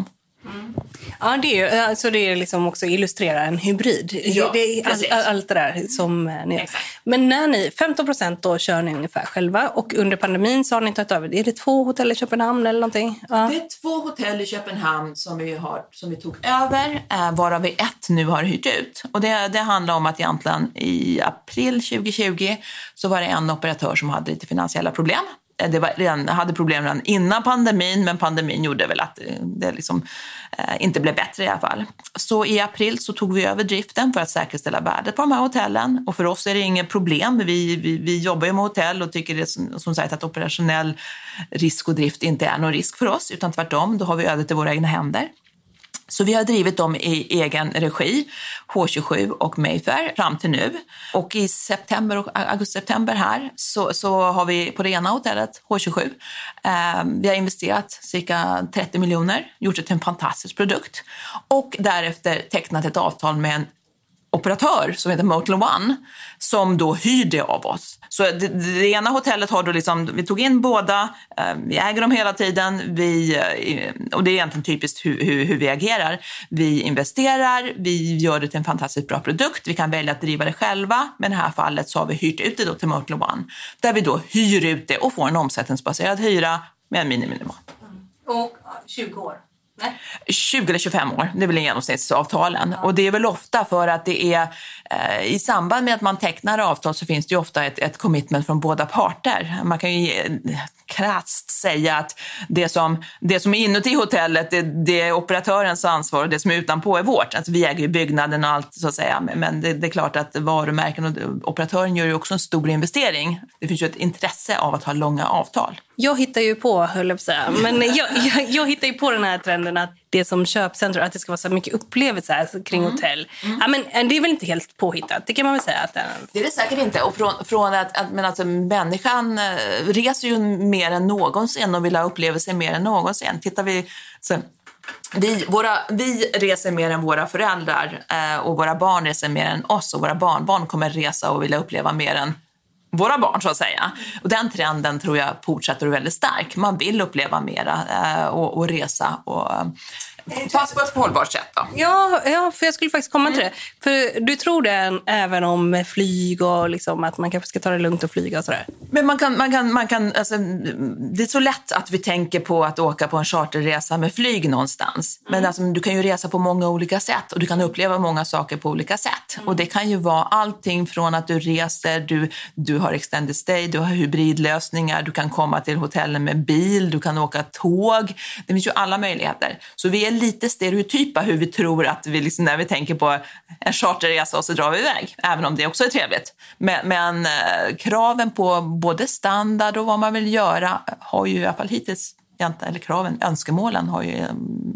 Mm. Ja, det är ju alltså det är liksom också illustrera en hybrid. Ja, det är all, all, allt det där som ni gör. Men när ni, femton procent då kör ni ungefär själva och under pandemin så har ni tagit över. Är det två hotell i Köpenhamn eller någonting? Ja. Det är två hotell i Köpenhamn som vi, har, som vi tog över, varav vi ett nu har hyrt ut. Och det, det handlar om att egentligen i april tjugo tjugo så var det en operatör som hade lite finansiella problem. Det var redan, hade problem redan innan pandemin, men pandemin gjorde väl att det liksom, eh, inte blev bättre i alla fall. Så i april så tog vi över driften för att säkerställa värdet på de här hotellen. Och för oss är det inget problem. Vi, vi, vi jobbar ju med hotell och tycker det som, som sagt att operationell risk och drift inte är någon risk för oss, utan tvärtom, då har vi ödet i våra egna händer. Så vi har drivit dem i egen regi, H tjugosju och Mayfair, fram till nu. Och i september och augusti-september här så, så har vi på det ena hotellet, H tjugosju, eh, vi har investerat cirka trettio miljoner, gjort det till en fantastisk produkt. Och därefter tecknat ett avtal med en operatör som heter Motel One som då hyr det av oss. Så det, det ena hotellet har då liksom, vi tog in båda, eh, vi äger dem hela tiden, vi, eh, och det är egentligen typiskt hur, hur, hur vi agerar. Vi investerar, vi gör det till en fantastiskt bra produkt, vi kan välja att driva det själva, men i det här fallet så har vi hyrt ut det då till Motel One, där vi då hyr ut det och får en omsättningsbaserad hyra med en miniminivå. Mm. Och tjugo år? Nej. tjugo eller tjugofem år, det är väl genomsnittsavtalen. Ja. Och det är väl ofta för att det är eh, i samband med att man tecknar avtal så finns det ju ofta ett, ett commitment från båda parter. Man kan ju eh, krasst säga att det som, det som är inuti hotellet det, det är operatörens ansvar och det som är utanpå är vårt. Alltså vi äger ju byggnaden och allt så att säga, men det, det är klart att varumärken och operatören gör ju också en stor investering. Det finns ju ett intresse av att ha långa avtal. Jag hittar ju på, höll jag på att säga, men jag, jag, jag hittar ju på den här trenden att det som köpcentrum, att det ska vara så mycket upplevelser kring mm. hotell. Mm. Ja, men det är väl inte helt påhittat, det kan man väl säga. Att det... det är det säkert inte. Och från, från att, att men alltså, människan reser ju mer än någonsin och vill ha upplevelser mer än någonsin. Tittar vi... Så, vi, våra, vi reser mer än våra föräldrar eh, och våra barn reser mer än oss och våra barnbarn kommer resa och vilja uppleva mer än våra barn så att säga. Och den trenden tror jag fortsätter väldigt stark. Man vill uppleva mera eh, och, och resa och fast på ett hållbart sätt då. Ja, ja, för jag skulle faktiskt komma till det. För du tror det även om flyg och liksom att man kanske ska ta det lugnt och flyga och sådär. Men man kan, man kan, man kan alltså, det är så lätt att vi tänker på att åka på en charterresa med flyg någonstans. Mm. Men alltså, du kan ju resa på många olika sätt och du kan uppleva många saker på olika sätt. Mm. Och det kan ju vara allting från att du reser, du, du har extended stay, du har hybridlösningar, du kan komma till hotellen med bil, du kan åka tåg. Det finns ju alla möjligheter. Så vi är lite stereotypa hur vi tror att vi liksom, när vi tänker på en charterresa och så drar vi iväg, även om det också är trevligt. Men, men eh, kraven på både standard och vad man vill göra har ju i alla fall hittills, eller kraven, önskemålen har ju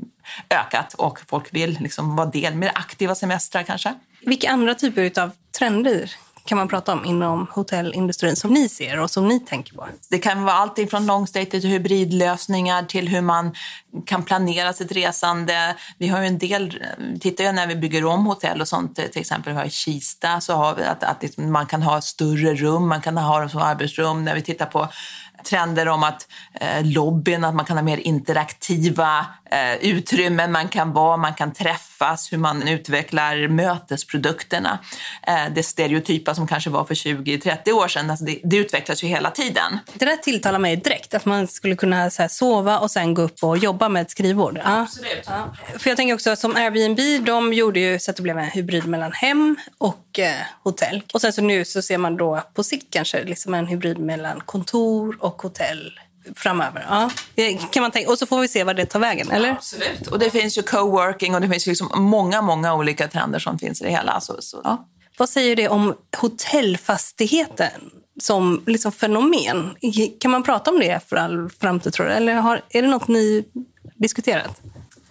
ökat och folk vill liksom vara del med aktiva semestrar kanske. Vilka andra typer av trender kan man prata om inom hotellindustrin som ni ser och som ni tänker på? Det kan vara allt från long stay till hybridlösningar till hur man kan planera sitt resande. Vi har ju en del, tittar jag när vi bygger om hotell och sånt, till exempel här i Kista så har vi att, att man kan ha större rum, man kan ha dem som arbetsrum. När vi tittar på trender om att eh, lobbyn, att man kan ha mer interaktiva eh, utrymmen, man kan vara, man kan träffas, hur man utvecklar mötesprodukterna. Eh, det stereotypa som kanske var för tjugo till trettio år sedan, alltså det, det utvecklas ju hela tiden. Det där tilltalar mig direkt, att man skulle kunna så här, sova och sen gå upp och jobba med ett skrivbord. Ja. Absolut. Ja. För jag tänker också som Airbnb, de gjorde ju så att det blev en hybrid mellan hem och eh, hotell. Och sen så nu så ser man då på sikt kanske liksom en hybrid mellan kontor och och hotell framöver. Ja. Kan man tänka, och så får vi se vad det tar vägen, eller? Absolut. Och det finns ju coworking och det finns ju liksom många, många olika trender som finns i det hela. Så, så, ja. Vad säger det om hotellfastigheten som liksom fenomen? Kan man prata om det för all framtid, tror du? Eller har, är det något ni diskuterat?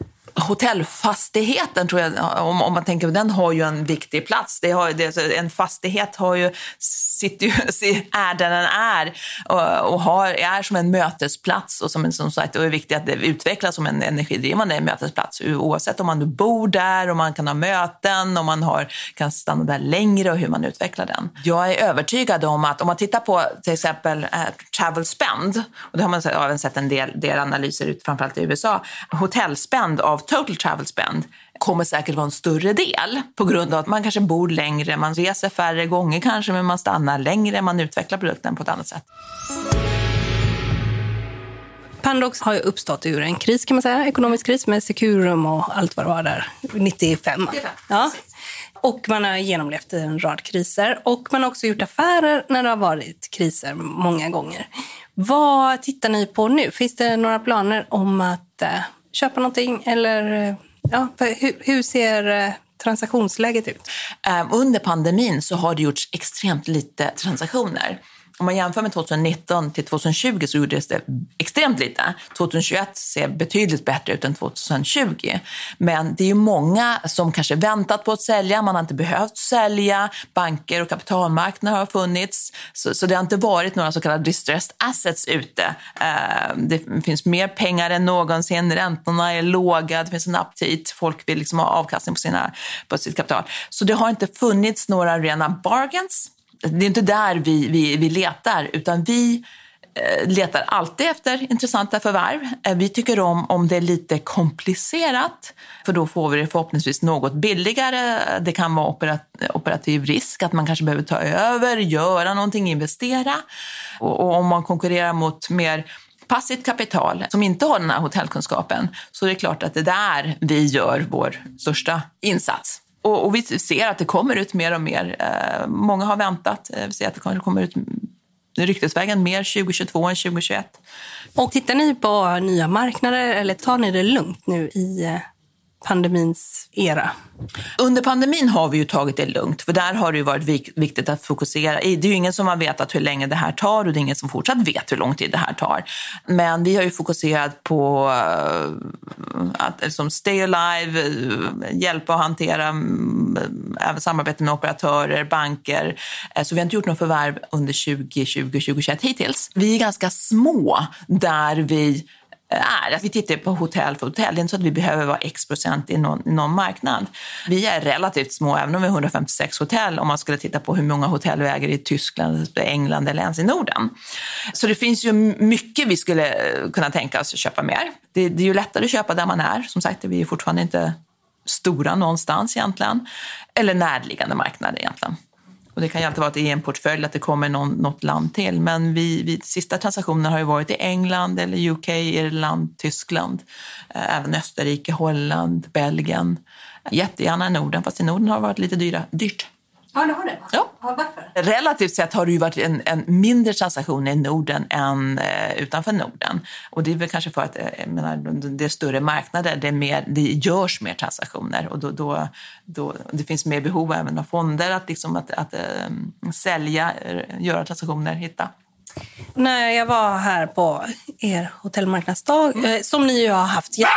Hotellfastigheten tror jag, om, om man tänker på den, har ju en viktig plats. Det har, det, en fastighet har ju, sitter ju, är där den är och, och har, är som en mötesplats och som, en, som sagt, och är viktigt att det utvecklas som en energidrivande mötesplats. Oavsett om man bor där, om man kan ha möten, om man har, kan stanna där längre och hur man utvecklar den. Jag är övertygad om att om man tittar på till exempel eh, travel spend, och det har man även sett en del, del analyser ut framförallt i U S A, hotellspend av total travel spend kommer säkert vara en större del på grund av att man kanske bor längre, man reser färre gånger kanske, men man stannar längre, man utvecklar produkten på ett annat sätt. Pandox har ju uppstått ur en kris kan man säga, ekonomisk kris med Securum och allt vad det var där, nittiofem. nittiofem. Ja. Och man har genomlevt en rad kriser och man har också gjort affärer när det har varit kriser många gånger. Vad tittar ni på nu? Finns det några planer om att uh, köpa någonting eller ja, hur, hur ser uh, transaktionsläget ut? Under pandemin så har det gjorts extremt lite transaktioner. Om man jämför med tjugonitton till tjugotjugo så gjordes det extremt lite. tjugohundratjugoett ser betydligt bättre ut än tjugotjugo. Men det är ju många som kanske väntat på att sälja. Man har inte behövt sälja. Banker och kapitalmarknader har funnits. Så, så det har inte varit några så kallade distressed assets ute. Det finns mer pengar än någonsin. Räntorna är låga. Det finns en aptit. Folk vill liksom ha avkastning på, sina, på sitt kapital. Så det har inte funnits några rena bargains. Det är inte där vi, vi, vi letar, utan vi eh, letar alltid efter intressanta förvärv. Eh, vi tycker om om det är lite komplicerat, för då får vi det förhoppningsvis något billigare. Det kan vara operat- operativ risk, att man kanske behöver ta över, göra någonting, investera. Och, och om man konkurrerar mot mer passivt kapital som inte har den här hotellkunskapen, så är det klart att det är där vi gör vår största insats. Och, och vi ser att det kommer ut mer och mer. Eh, många har väntat. Eh, vi ser att det kommer, kommer ut ryktesvägen mer tjugohundratjugotvå än tjugohundratjugoett. Och tittar ni på nya marknader eller tar ni det lugnt nu i eh, pandemins era? Under pandemin har vi ju tagit det lugnt, för där har det ju varit viktigt att fokusera. Det är ju ingen som har vetat hur länge det här tar och det är ingen som fortsatt vet hur lång tid det här tar. Men vi har ju fokuserat på att liksom stay alive, hjälpa och hantera även samarbete med operatörer, banker. Så vi har inte gjort någon förvärv under tjugohundratjugo till tjugohundratjugoett hittills. Vi är ganska små där vi är att vi tittar på hotell för hotell. Det är inte så att vi behöver vara x procent i någon, i någon marknad. Vi är relativt små, även om vi har hundrafemtiosex hotell, om man skulle titta på hur många hotell vi äger i Tyskland, England eller ens i Norden. Så det finns ju mycket vi skulle kunna tänka oss att köpa mer. Det, det är ju lättare att köpa där man är. Som sagt, vi är fortfarande inte stora någonstans egentligen. Eller närliggande marknader egentligen. Och det kan ju alltid vara att i en portfölj att det kommer någon, något land till. Men vi, vi, sista transaktioner har ju varit i England eller U K, Irland, Tyskland. Även Österrike, Holland, Belgien. Jättegärna i Norden, fast i Norden har det varit lite dyra, dyrt. Ja, det har det. Ja. Ja, varför? Relativt sett har det ju varit en, en mindre transaktion i Norden än eh, utanför Norden. Och det är väl kanske för att eh, menar, det är större marknader, det, är mer, det görs mer transaktioner. Och då, då, då, det finns mer behov även av fonder att, liksom, att, att eh, sälja, göra transaktioner, hitta. När jag var här på er hotellmarknadsdag, mm. eh, som ni ju har haft... Ja.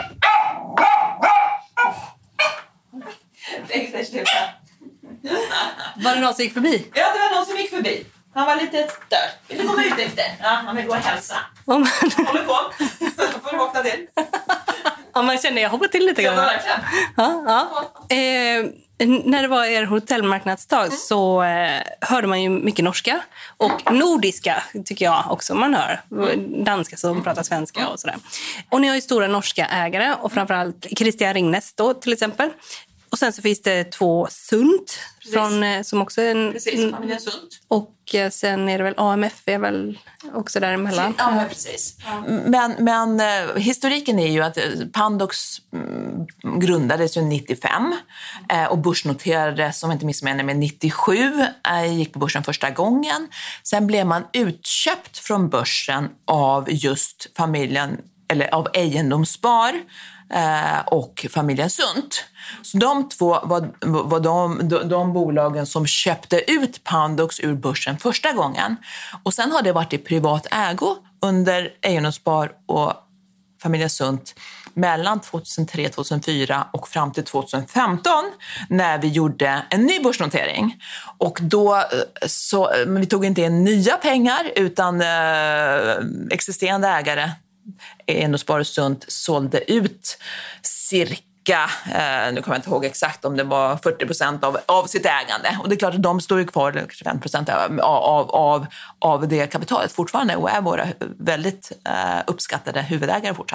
Var det någon som gick förbi? Ja, det var någon som gick förbi. Han var lite störd. Vill du komma ut efter? Ja, han vill gå och hälsa. Om man... Håller på. Då får du vakna till. Ja, man känner jag hoppar till lite grann. Ja, verkligen. Ja, ja. Eh, när det var er hotellmarknadsdag mm. så eh, hörde man ju mycket norska. Och nordiska tycker jag också man hör. Danska som pratar svenska och sådär. Och ni har ju stora norska ägare. Och framförallt Christian Ringnes då till exempel. Och sen så finns det två Sundt från, som också är en... Precis, familjen Sundt. Och sen är det väl A M F är väl också däremellan. Ja, men precis. Ja. Men, men eh, historiken är ju att Pandox mm, grundades ju nittiofem eh, och börsnoterades, som jag inte missminner mig, nittiosju. Eh, gick på börsen första gången. Sen blev man utköpt från börsen av just familjen, eller av Egendomsspar eh, och familjen Sundt. Så de två var, var de, de, de bolagen som köpte ut Pandox ur börsen första gången. Och sen har det varit i privat ägo under Egendomsspar och familjen Sundt mellan tjugohundratre till tjugohundrafyra och fram till tjugohundrafemton när vi gjorde en ny börsnotering. Och då så, vi tog inte in nya pengar utan eh, existerande ägare, Egendomsspar och Sundt, sålde ut cirka Eh, nu kommer jag inte ihåg exakt om det var fyrtio procent av, av sitt ägande. Och det är klart att de står ju kvar, eller tjugofem procent av, av, av, av det kapitalet fortfarande och är våra väldigt eh, uppskattade huvudägare fortsatt.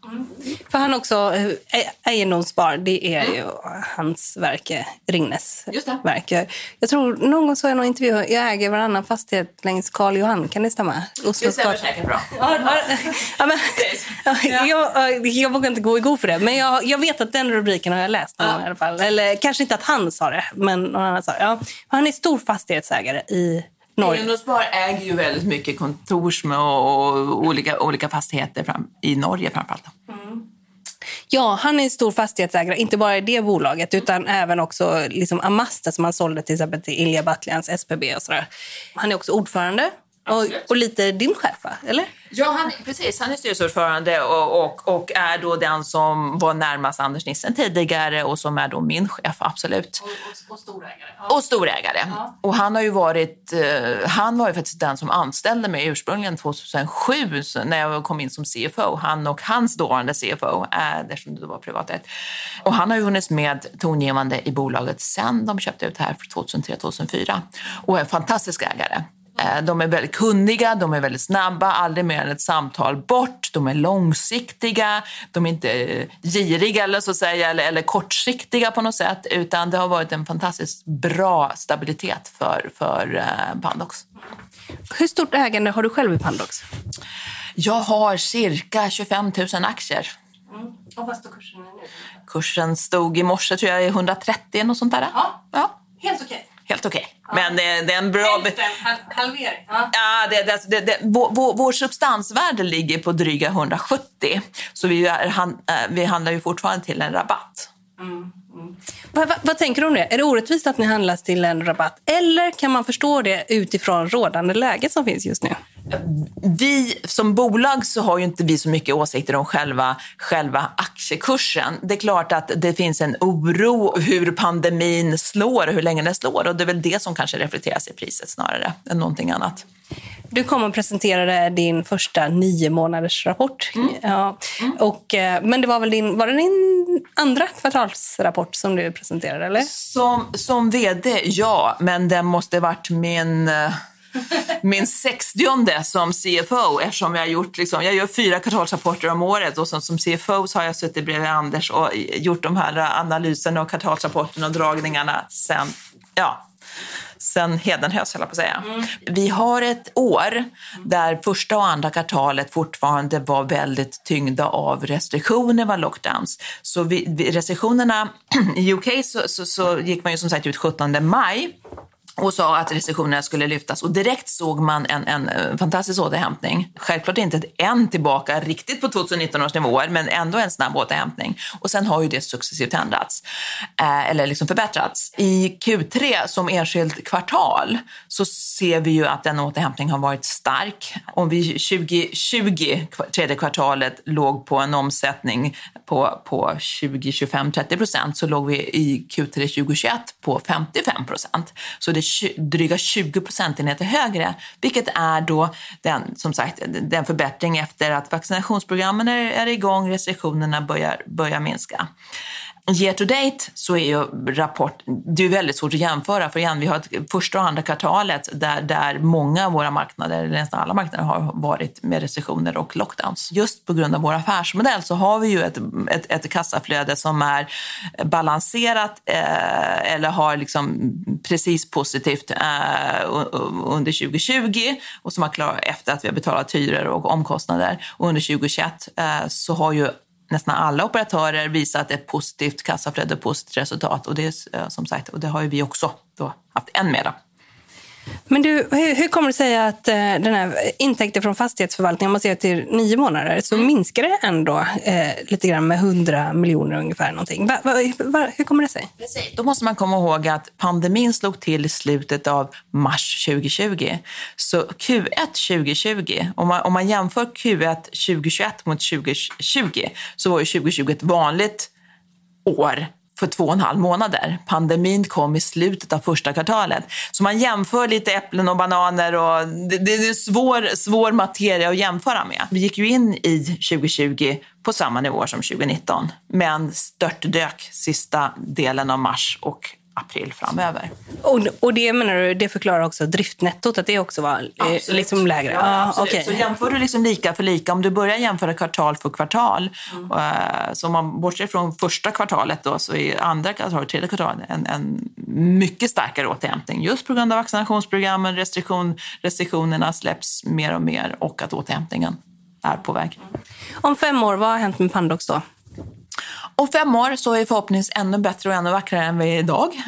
Mm. För han också, egendomsspar, det är mm. ju hans verk, Ringnes Just det. verk. Jag, jag tror någon gång så är någon intervju, jag äger varannan fastighet längs Karl Johan, kan det stämma? Det stämmer säkert bra. Ja, ja, men, ja. jag, jag vågar inte gå i god för det, men jag, jag vet att den rubriken har jag läst någon ja. i alla fall. Eller kanske inte att han sa det, men någon annan sa det. Ja. Han är stor fastighetsägare i Norge. Egendomsspar äger ju väldigt mycket kontorsm och olika, olika fastigheter fram, i Norge framförallt. Mm. Ja, han är en stor fastighetsägare, inte bara i det bolaget utan även också liksom Amasta som han sålde till exempel till Ilja Batlans S P B och sådär. Han är också ordförande. Och, och lite din chef, va? Eller? Ja, han, precis. Han är styrelseordförande och, och, och är då den som var närmast Anders Nissen tidigare och som är då min chef, absolut. Och, och, och storägare. Ja. Och storägare. Ja. Och han har ju varit, uh, han var ju faktiskt den som anställde mig ursprungligen tjugohundrasju när jag kom in som C F O. Han och hans dåvarande C F O, äh, eftersom det var privatägt. Och han har ju funnits med tongivande i bolaget sen de köpte ut det här för tjugohundratre tjugohundrafyra. Och är en fantastisk ägare. De är väldigt kunniga, de är väldigt snabba, aldrig mer än ett samtal bort. De är långsiktiga, de är inte giriga eller, så att säga, eller, eller kortsiktiga på något sätt. Utan det har varit en fantastiskt bra stabilitet för, för eh, Pandox. Hur stort ägande har du själv i Pandox? Jag har cirka tjugofem tusen aktier. Mm. Och vad står kursen nu? Kursen stod i morse tror jag i etthundratrettio och sånt där. Ja, ja. Helt okej. Helt okej. Okay. Men det, det är en bra... Hälften, halvering. Ja, ja det, det, det, det, vår, vår substansvärde ligger på dryga etthundrasjuttio. Så vi, är, vi handlar ju fortfarande till en rabatt. Mm, mm. Vad, vad, vad tänker du om det? Är det orättvist att ni handlas till en rabatt? Eller kan man förstå det utifrån rådande läge som finns just nu? Vi som bolag så har ju inte vi så mycket åsikter om själva, själva aktiekursen. Det är klart att det finns en oro hur pandemin slår och hur länge den slår. Och det är väl det som kanske reflekteras i priset snarare än någonting annat. Du kommer att presentera din första nio månaders rapport. Mm. Ja. Mm. Och, men det var väl din, var det din andra kvartalsrapport som du presenterade, eller? Som, som vd, ja. Men den måste varit min... Min sextionde som C F O, eftersom jag har gjort liksom, jag gör fyra kvartalsrapporter om året och som, som C F O så har jag suttit bredvid Anders och gjort de här analyserna och kvartalsrapporterna och dragningarna sen, ja, sen hedenhös, höll jag på att säga. Mm. Vi har ett år där första och andra kvartalet fortfarande var väldigt tyngda av restriktioner, var lockdowns. Så vi, vi, restriktionerna i U K så, så, så gick man ju som sagt ut sjuttonde maj. Och sa att restriktionerna skulle lyftas. Och direkt såg man en, en fantastisk återhämtning. Självklart inte en tillbaka riktigt på tjugonitton års nivåer. Men ändå en snabb återhämtning. Och sen har ju det successivt ändrats. Eh, eller liksom förbättrats. I Q tre som enskilt kvartal så ser vi ju att den återhämtning har varit stark. Om vi tjugo tjugo, tredje kvartalet, låg på en omsättning på, på tjugo, tjugofem, trettio procent. Så låg vi i Q tre tjugohundratjugoett på femtiofem procent. Så det dryga tjugo procentenheter högre, vilket är då den, som sagt, den förbättring efter att vaccinationsprogrammen är, är igång, restriktionerna börjar, börjar minska. Year to date så är ju rapport, det är väldigt svårt att jämföra, för igen, vi har ett första och andra kvartalet där, där många av våra marknader, eller nästan alla marknader, har varit med restriktioner och lockdowns. Just på grund av vår affärsmodell så har vi ju ett, ett, ett kassaflöde som är balanserat eh, eller har liksom precis positivt eh, under tjugo tjugo och som har klarat efter att vi har betalat hyror och omkostnader. Och under tjugo tjugoett eh, så har ju nästan alla operatörer visat ett positivt kassaflöde, positivt resultat. Och det är som sagt, och det har ju vi också då haft än mer. Men du, hur, hur kommer det sig att eh, den här intäkten från fastighetsförvaltningen, om man ser till nio månader, så mm. minskar det ändå eh, lite grann med hundra miljoner ungefär någonting. Va, va, va, hur kommer det sig? Precis. Då måste man komma ihåg att pandemin slog till i slutet av mars tjugo tjugo. Så Q ett tjugo tjugo, om man, om man jämför Q ett tjugo tjugoett mot tjugo tjugo, så var ju tjugo tjugo ett vanligt år för två och en halv månader. Pandemin kom i slutet av första kvartalet. Så man jämför lite äpplen och bananer och det, det är svår, svår materia att jämföra med. Vi gick ju in i tjugo tjugo på samma nivå som tjugo nitton, men störtdök sista delen av mars och april framöver. Och, och det menar du, det förklarar också driftnettot, att det också var eh, liksom lägre? Ja, ah, okay. Så jämför du liksom lika för lika. Om du börjar jämföra kvartal för kvartal, mm. uh, så om man bortser från första kvartalet då, så är andra kvartalet, tredje kvartalet en, en mycket starkare återhämtning. Just på grund av vaccinationsprogrammen, restriktion, restriktionerna släpps mer och mer och att återhämtningen är på väg. Om fem år, vad har hänt med Pandox då? Om fem år så är förhoppningsvis ännu bättre och ännu vackrare än vi är idag.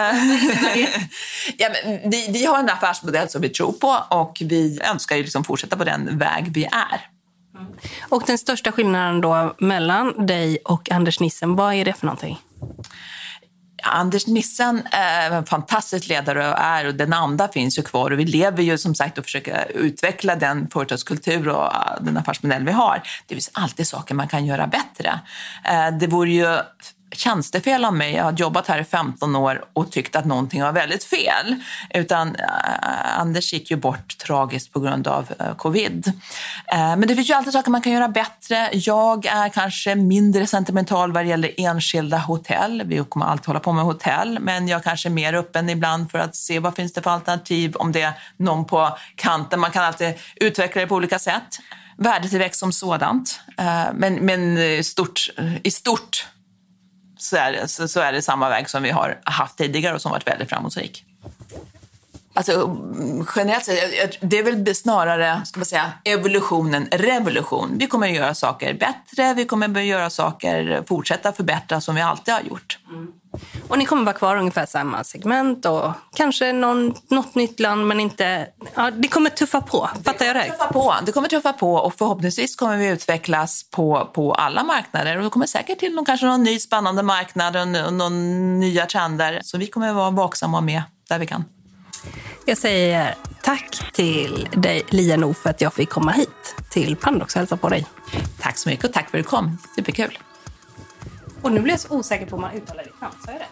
ja, men vi, vi har en affärsmodell som vi tror på och vi önskar ju liksom fortsätta på den väg vi är. Och den största skillnaden då mellan dig och Anders Nissen, vad är det för någonting? Anders Nissen är en fantastisk ledare och är, och den andra finns ju kvar och vi lever ju som sagt och försöker utveckla den företagskultur och den affärsmodell vi har. Det finns alltid saker man kan göra bättre. Det vore ju tjänstefel av mig. Jag har jobbat här i femton år och tyckt att någonting var väldigt fel. Utan äh, Anders gick ju bort tragiskt på grund av äh, covid. Äh, men det finns ju alltid saker man kan göra bättre. Jag är kanske mindre sentimental vad det gäller enskilda hotell. Vi kommer alltid hålla på med hotell. Men jag är kanske mer öppen ibland för att se vad finns det för alternativ. Om det är någon på kanten. Man kan alltid utveckla det på olika sätt. Värdetillväxt som sådant. Äh, men men stort, i stort Så är, det, så, så är det samma väg som vi har haft tidigare och som varit väldigt framgångsrik. Alltså generellt sett, det är väl snarare, ska man säga, evolutionen, revolution. Vi kommer att göra saker bättre, vi kommer att göra saker, fortsätta förbättra som vi alltid har gjort. Mm. Och ni kommer vara kvar ungefär samma segment och kanske någon, något nytt land, men inte... Ja, det kommer tuffa på, fattar jag det? Tuffa på. Det kommer tuffa på och förhoppningsvis kommer vi utvecklas på, på alla marknader. Och det kommer säkert till någon, kanske någon ny spännande marknad och någon, någon nya trender. Så vi kommer att vara vaksamma med där vi kan. Jag säger tack till dig, Lia No, för att jag fick komma hit till Pandox och hälsa på dig. Tack så mycket och tack för att du kom. Superkul. Och nu blir jag så osäker på om man uttalar ditt namn, så är det?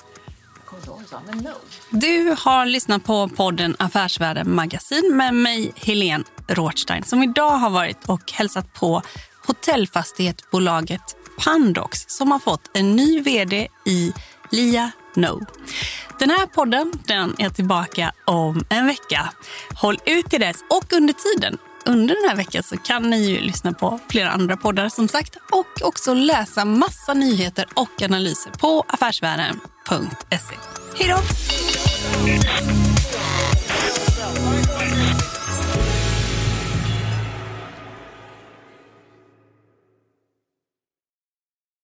Du har lyssnat på podden Affärsvärlden Magasin med mig, Helene Rothstein, som idag har varit och hälsat på hotellfastighetsbolaget Pandox som har fått en ny vd i Lia No. Den här podden, den är tillbaka om en vecka. Håll ut till dess och under tiden, under den här veckan, så kan ni ju lyssna på flera andra poddar som sagt och också läsa massa nyheter och analyser på affärsvärlden punkt se. Hej då!